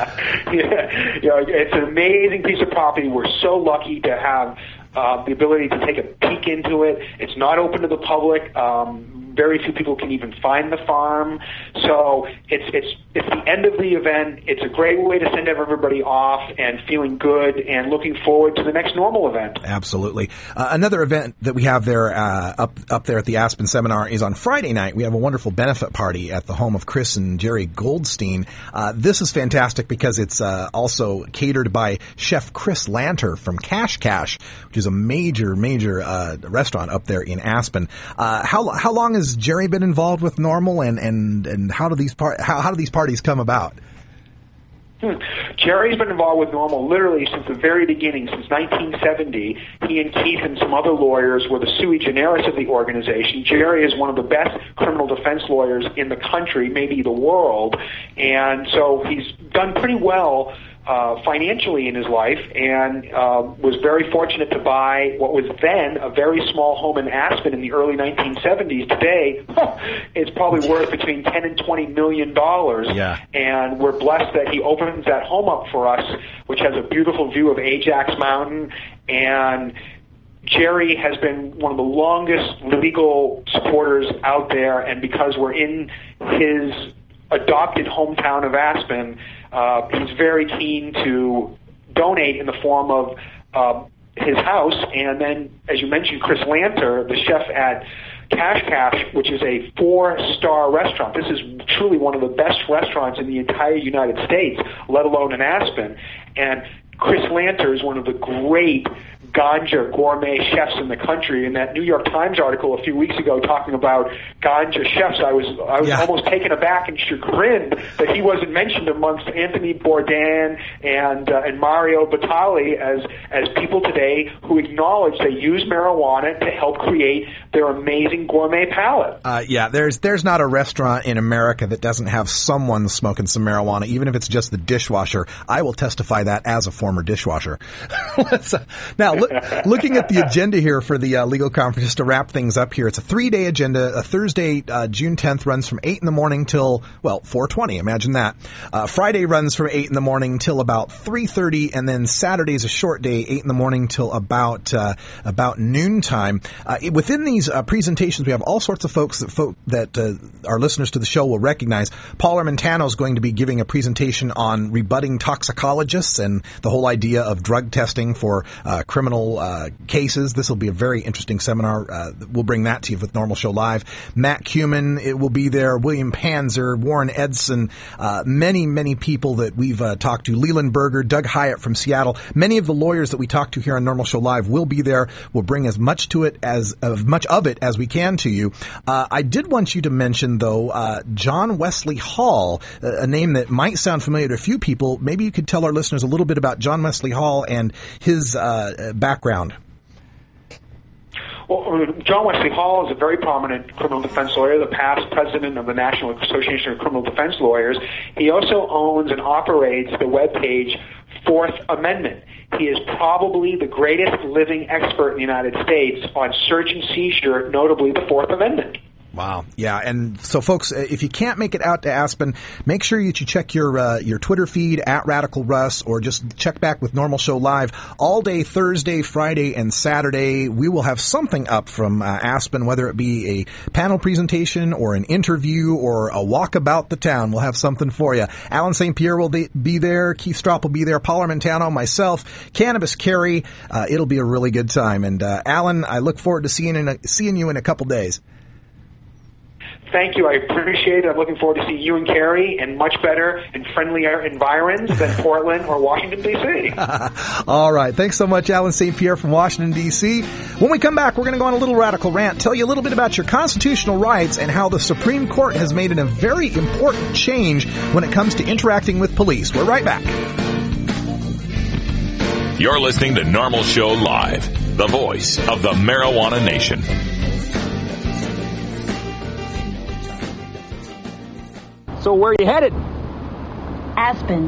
S17: It's an amazing piece of property. We're so lucky to have the ability to take a peek into it. It's not open to the public. Very few people can even find the farm. So it's the end of the event. It's a great way to send everybody off and feeling good and looking forward to the next Normal event.
S6: Absolutely. Another event that we have there up there at the Aspen Seminar is on Friday night. We have a wonderful benefit party at the home of Chris and Jerry Goldstein. This is fantastic because it's also catered by Chef Chris Lanter from Cash Cash, which is a major restaurant up there in Aspen. How long has Jerry been involved with Normal, and how do these parties come about?
S17: Jerry's been involved with Normal literally since the very beginning, since 1970. He and Keith and some other lawyers were the sui generis of the organization. Jerry is one of the best criminal defense lawyers in the country, maybe the world, and so he's done pretty well financially in his life, and was very fortunate to buy what was then a very small home in Aspen in the early 1970s. Today, it's probably worth between $10 and $20 million.
S6: Yeah.
S17: And we're blessed that he opens that home up for us, which has a beautiful view of Ajax Mountain. And Jerry has been one of the longest legal supporters out there, and because we're in his adopted hometown of Aspen, he's very keen to donate in the form of his house. And then, as you mentioned, Chris Lanter, the chef at Cash Cash, which is a 4-star restaurant. This is truly one of the best restaurants in the entire United States, let alone in Aspen. And Chris Lanter is one of the great ganja gourmet chefs in the country. In that New York Times article a few weeks ago talking about ganja chefs, I was almost taken aback and chagrined that he wasn't mentioned amongst Anthony Bourdain and Mario Batali as people today who acknowledge they use marijuana to help create their amazing gourmet palate.
S6: There's not a restaurant in America that doesn't have someone smoking some marijuana, even if it's just the dishwasher. I will testify that as a former dishwasher. Now, looking at the agenda here for the legal conference, just to wrap things up here, it's a 3-day agenda. A Thursday, June 10th, runs from 8 in the morning till, 4:20. Imagine that. Friday runs from 8 in the morning till about 3:30, and then Saturday's a short day, 8 in the morning till about noontime. Within these presentations, we have all sorts of folks that our listeners to the show will recognize. Paul Armentano is going to be giving a presentation on rebutting toxicologists and the whole idea of drug testing for criminal cases. This will be a very interesting seminar. We'll bring that to you with Normal Show Live. Matt Cumin, it will be there. William Panzer, Warren Edson, many people that we've talked to. Leland Berger, Doug Hyatt from Seattle. Many of the lawyers that we talk to here on Normal Show Live will be there. We'll bring as much of it as we can to you. I did want you to mention, though, John Wesley Hall, a name that might sound familiar to a few people. Maybe you could tell our listeners a little bit about John Wesley Hall and his background.
S17: Well, John Wesley Hall is a very prominent criminal defense lawyer, the past president of the National Association of Criminal Defense Lawyers. He also owns and operates the webpage Fourth Amendment. He is probably the greatest living expert in the United States on search and seizure, notably the Fourth Amendment.
S6: Wow. Yeah. And so, folks, if you can't make it out to Aspen, make sure that you check your Twitter feed at Radical Russ, or just check back with Normal Show Live all day Thursday, Friday, and Saturday. We will have something up from Aspen, whether it be a panel presentation or an interview or a walk about the town. We'll have something for you. Alan St. Pierre will be there. Keith Stropp will be there. Paul Armentano, myself, Cannabis Carey. It'll be a really good time. And Alan, I look forward to seeing you in a couple days.
S17: Thank you. I appreciate it. I'm looking forward to seeing you and Carrie in much better and friendlier environs than Portland or Washington, D.C.
S6: All right. Thanks so much, Alan St. Pierre from Washington, D.C. When we come back, we're going to go on a little radical rant, tell you a little bit about your constitutional rights and how the Supreme Court has made a very important change when it comes to interacting with police. We're right back.
S1: You're listening to Normal Show Live, the voice of the Marijuana Nation.
S18: So where are you headed?
S19: Aspen.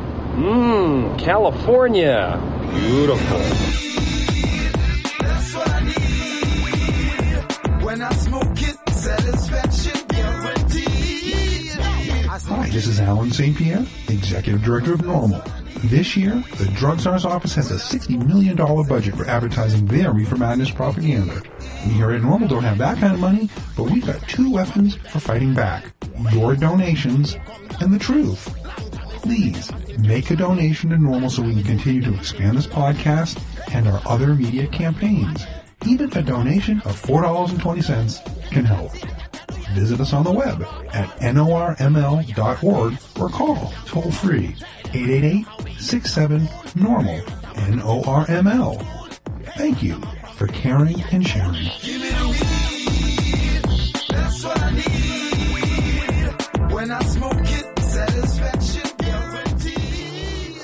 S18: California. Beautiful.
S11: That's what I need. When I smoke it, satisfaction guaranteed.
S10: Hi, this is Alan St. Pierre, Executive Director of Normal. This year, the Drug Czar's office has a $60 million budget for advertising their Reefer Madness propaganda. We here at Normal don't have that kind of money, but we've got two weapons for fighting back. Your donations and the truth. Please, make a donation to Normal so we can continue to expand this podcast and our other media campaigns. Even a donation of $4.20 can help. Visit us on the web at norml.org or call toll-free 888-67-NORMAL, NORML. Thank you for caring and sharing.
S11: That's what I need. When I smoke it, satisfaction guaranteed.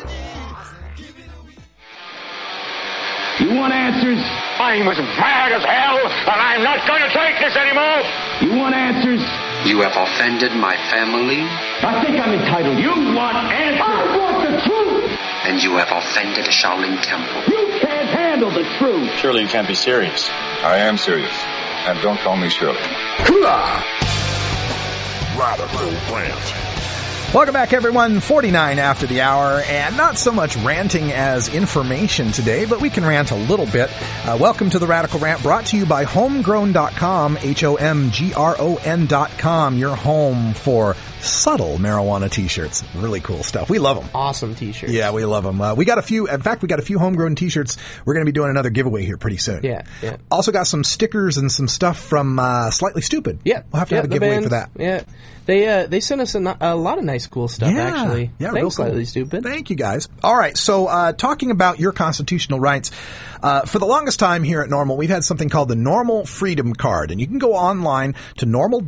S18: You want answers?
S3: I'm as mad as hell, and I'm not going to take this anymore.
S18: You want answers?
S5: You have offended my family.
S18: I think I'm entitled. You want answers? I want the truth.
S5: And you have offended a Shaolin temple.
S18: You can't handle the truth.
S4: Surely you can't be serious.
S13: I am serious. And don't call me Shirley.
S18: Hoorah!
S13: Radical Rant.
S6: Welcome back, everyone. 49 after the hour, and not so much ranting as information today, but we can rant a little bit. Welcome to the Radical Rant, brought to you by Homegrown.com, HOMGRON.com, your home for subtle marijuana t-shirts. Really cool stuff. We love them.
S7: Awesome t-shirts.
S6: Yeah, we love them. We got a few homegrown t-shirts. We're going to be doing another giveaway here pretty soon.
S7: Yeah.
S6: Also got some stickers and some stuff from Slightly Stupid.
S7: Yeah.
S6: We'll have to have a giveaway for that.
S7: Yeah. They sent us a lot of nice nice, cool stuff, actually.
S6: Yeah,
S7: Thanks,
S6: real cool.
S7: Slightly Stupid.
S6: Thank you, guys. All right, so talking about your constitutional rights, for the longest time here at Normal, we've had something called the Normal Freedom Card, and you can go online to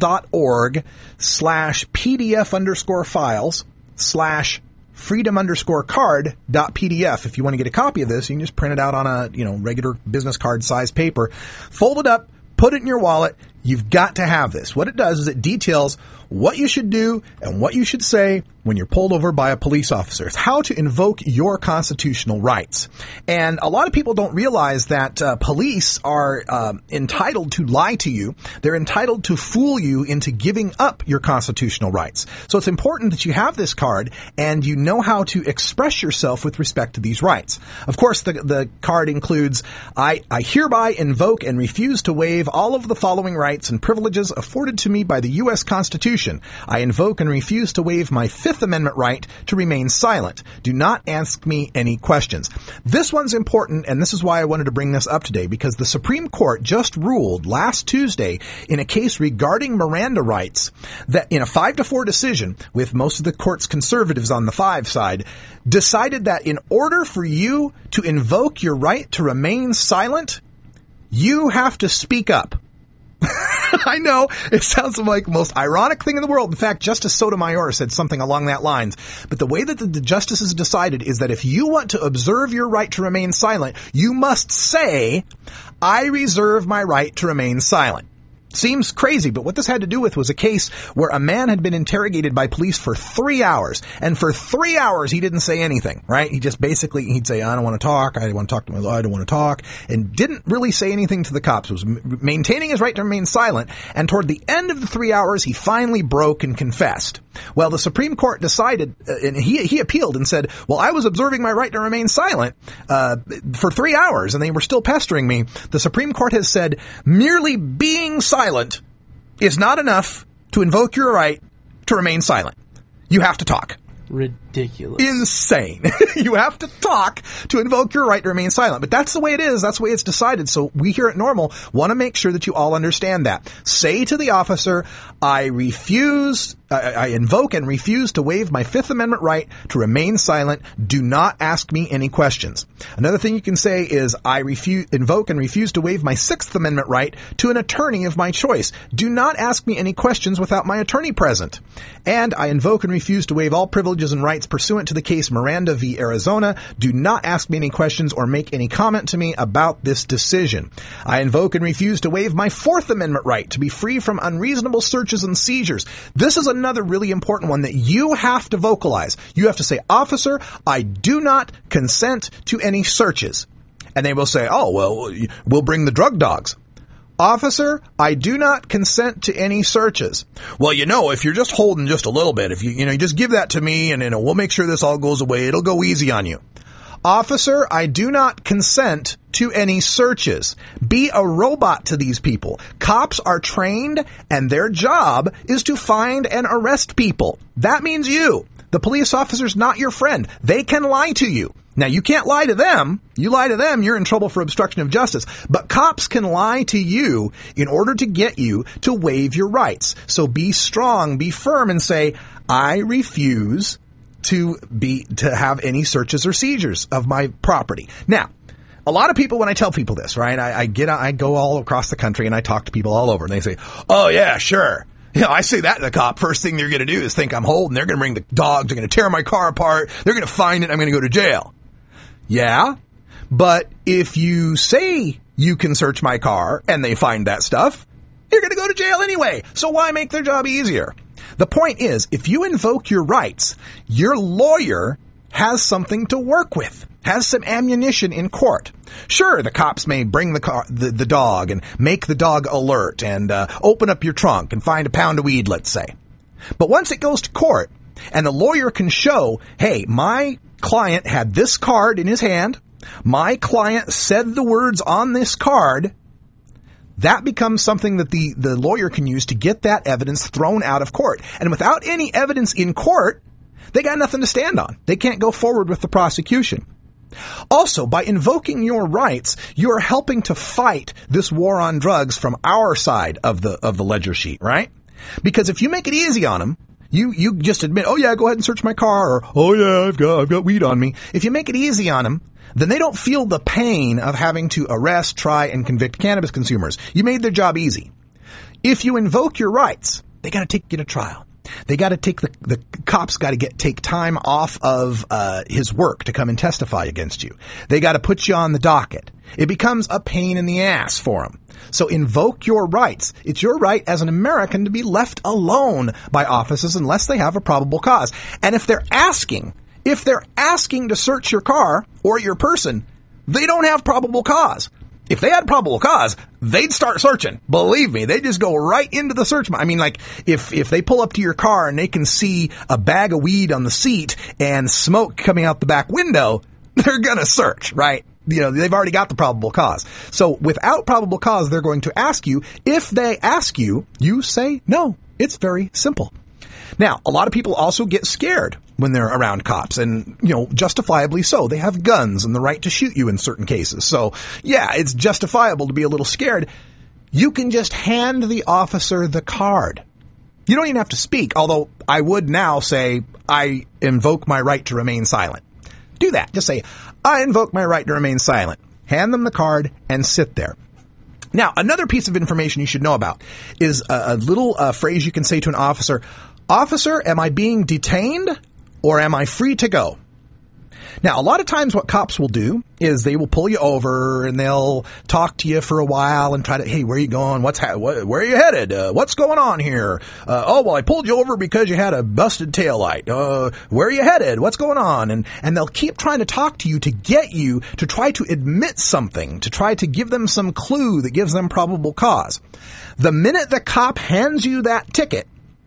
S6: normal.org/PDF_files/freedom_card.pdf. If you want to get a copy of this, you can just print it out on a, regular business card size paper, fold it up, put it in your wallet. You've got to have this. What it does is it details what you should do and what you should say when you're pulled over by a police officer. It's how to invoke your constitutional rights. And a lot of people don't realize that police are entitled to lie to you. They're entitled to fool you into giving up your constitutional rights. So it's important that you have this card and you know how to express yourself with respect to these rights. Of course, the card includes, I hereby invoke and refuse to waive all of the following rights and privileges afforded to me by the U.S. Constitution. I invoke and refuse to waive my Fifth Amendment right to remain silent. Do not ask me any questions. This one's important, and this is why I wanted to bring this up today, because the Supreme Court just ruled last Tuesday in a case regarding Miranda rights that in a 5-4 decision, with most of the court's conservatives on the 5 side, decided that in order for you to invoke your right to remain silent, you have to speak up. I know, it sounds like the most ironic thing in the world. In fact, Justice Sotomayor said something along that lines. But the way that the justices decided is that if you want to observe your right to remain silent, you must say, I reserve my right to remain silent. Seems crazy, but what this had to do with was a case where a man had been interrogated by police for 3 hours, and for 3 hours he didn't say anything, right? He just basically, he'd say, I don't want to talk, I want to talk to my lawyer, I don't want to talk, and didn't really say anything to the cops, was maintaining his right to remain silent, and toward the end of the 3 hours, he finally broke and confessed. Well, the Supreme Court decided, and he appealed and said, well, I was observing my right to remain silent for 3 hours, and they were still pestering me. The Supreme Court has said, merely being silent is not enough to invoke your right to remain silent. You have to talk.
S7: Ridiculous.
S6: Insane. You have to talk to invoke your right to remain silent. But that's the way it is. That's the way it's decided. So we here at Normal want to make sure that you all understand that. Say to the officer, I invoke and refuse to waive my Fifth Amendment right to remain silent. Do not ask me any questions. Another thing you can say is, I invoke and refuse to waive my Sixth Amendment right to an attorney of my choice. Do not ask me any questions without my attorney present. And I invoke and refuse to waive all privileges and rights pursuant to the case Miranda v. Arizona. Do not ask me any questions or make any comment to me about this decision. I invoke and refuse to waive my Fourth Amendment right to be free from unreasonable searches and seizures. This is another really important one that you have to vocalize. You have to say, officer, I do not consent to any searches. And they will say, oh, well, we'll bring the drug dogs. Officer, I do not consent to any searches. Well, if you're just holding just a little bit, if you just give that to me and we'll make sure this all goes away. It'll go easy on you. Officer, I do not consent to any searches. Be a robot to these people. Cops are trained and their job is to find and arrest people. That means you. The police officer's not your friend. They can lie to you. Now, you can't lie to them. You lie to them, you're in trouble for obstruction of justice. But cops can lie to you in order to get you to waive your rights. So be strong, be firm, and say, I refuse to have any searches or seizures of my property. Now, a lot of people, when I tell people this, right, I go all across the country and I talk to people all over, and they say, oh yeah, sure. I say that to the cop. First thing they're going to do is think I'm holding. They're going to bring the dogs. They're going to tear my car apart. They're going to find it. I'm going to go to jail. Yeah, but if you say you can search my car and they find that stuff, you're going to go to jail anyway. So why make their job easier? The point is, if you invoke your rights, your lawyer has something to work with, has some ammunition in court. Sure, the cops may bring the dog and make the dog alert and open up your trunk and find a pound of weed, let's say. But once it goes to court and the lawyer can show, hey, my client had this card in his hand, my client said the words on this card, that becomes something that the lawyer can use to get that evidence thrown out of court. And without any evidence in court, they got nothing to stand on. They can't go forward with the prosecution. Also, by invoking your rights, you're helping to fight this war on drugs from our side of the ledger sheet, right? Because if you make it easy on them, You just admit, oh yeah, go ahead and search my car, or oh yeah, I've got weed on me. If you make it easy on them, then they don't feel the pain of having to arrest, try, and convict cannabis consumers. You made their job easy. If you invoke your rights, they got to take you to trial. They got to take the cops got to take time off of his work to come and testify against you. They got to put you on the docket. It becomes a pain in the ass for them. So invoke your rights. It's your right as an American to be left alone by officers unless they have a probable cause. And if they're asking to search your car or your person, they don't have probable cause. If they had probable cause, they'd start searching. Believe me, they just go right into the search. I mean, like, if they pull up to your car and they can see a bag of weed on the seat and smoke coming out the back window, they're gonna search, right? You know, they've already got the probable cause. So without probable cause, they're going to ask you. If they ask you, you say no. It's very simple. Now, a lot of people also get scared when they're around cops, and, you know, justifiably so. They have guns and the right to shoot you in certain cases. So, yeah, it's justifiable to be a little scared. You can just hand the officer the card. You don't even have to speak, although I would now say, I invoke my right to remain silent. Do that. Just say, I invoke my right to remain silent. Hand them the card and sit there. Now, another piece of information you should know about is a little phrase you can say to an officer. Officer, am I being detained or am I free to go? Now, a lot of times what cops will do is they will pull you over and they'll talk to you for a while and try to, hey, where are you going? Where are you headed? What's going on here? Oh, well, I pulled you over because you had a busted taillight. Where are you headed? What's going on? And they'll keep trying to talk to you to get you to try to admit something, to try to give them some clue that gives them probable cause. The minute the cop hands you that ticket,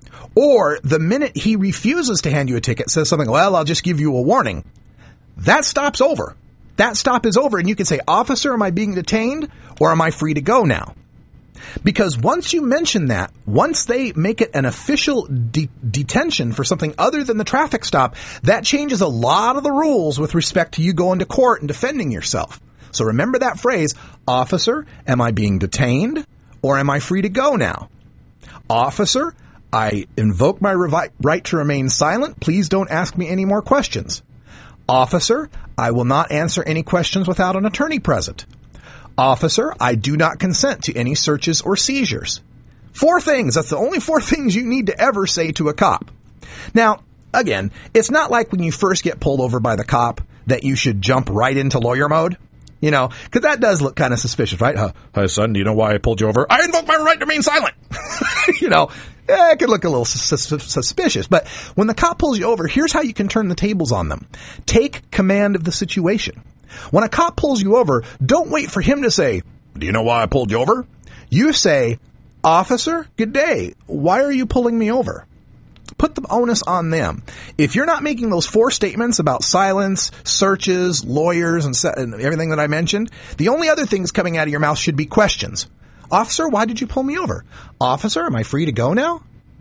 S6: or the minute he refuses to hand you a ticket, says something, well, I'll just give you a warning, that stop's over. That stop is over, and you can say, officer, am I being detained, or am I free to go now? Because once you mention that, once they make it an official detention for something other than the traffic stop, that changes a lot of the rules with respect to you going to court and defending yourself. So remember that phrase, officer, am I being detained, or am I free to go now? Officer, I invoke my right to remain silent. Please don't ask me any more questions. Officer, I will not answer any questions without an attorney present. Officer, I do not consent to any searches or seizures. 4 things. That's the only 4 things you need to ever say to a cop. Now, again, it's not like when you first get pulled over by the cop that you should jump right into lawyer mode. You know, because that does look kind of suspicious, right? Hey, son, do you know why I pulled you over? I invoke my right to remain silent. You know, it could look a little suspicious. But when the cop pulls you over, here's how you can turn the tables on them. Take command of the situation. When a cop pulls you over, don't wait for him to say, do you know why I pulled you over? You say, officer, good day. Why are you pulling me over? Put the onus on them. If you're not making those 4 statements about silence, searches, lawyers, and everything that I mentioned, the only other things coming out of your mouth should be questions. Officer, why did you pull me over? Officer, am I free to go now?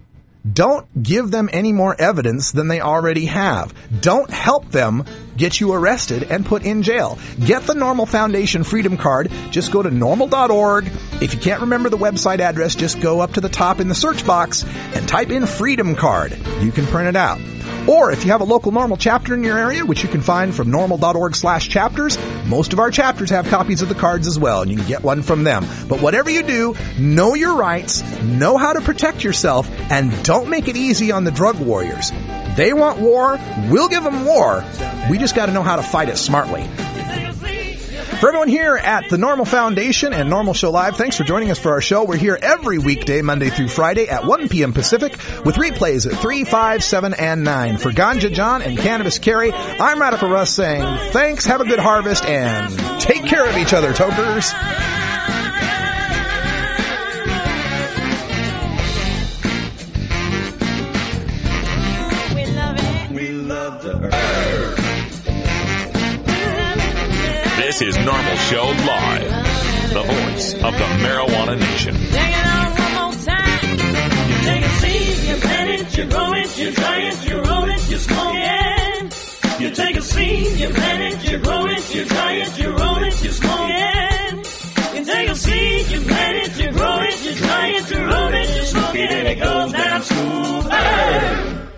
S6: Don't give them any more evidence than they already have. Don't help them get you arrested and put in jail. Get the Normal Foundation Freedom Card. Just go to normal.org. If you can't remember the website address, just go up to the top in the search box and type in Freedom Card. You can print it out. Or if you have a local Normal chapter in your area, which you can find from normal.org/chapters, most of our chapters have copies of the cards as well, and you can get one from them. But whatever you do, know your rights, know how to protect yourself, and don't make it easy on the drug warriors. They want war, we'll give them war. We just got to know how to fight it smartly. For everyone here at the Normal Foundation and Normal Show Live, thanks for joining us for our show. We're here every weekday, Monday through Friday at 1 p.m. Pacific, with replays at 3, 5, 7, and 9. For Ganja John and Cannabis Carrie, I'm Radical Russ saying thanks, have a good harvest, and take care of each other, tokers.
S1: This is Normal Show Live, the voice of the Marijuana Nation.
S2: Take it out one more time. You take a seed, you plant it, you grow it, you dry it, you roll it, you smoke it. You take a seed, you plant it, you grow it, you dry it, you roll it, you smoke it. You take a seed, you plant it, you grow it, you dry it, you roll it, you smoke it, and it goes down smooth. Hey!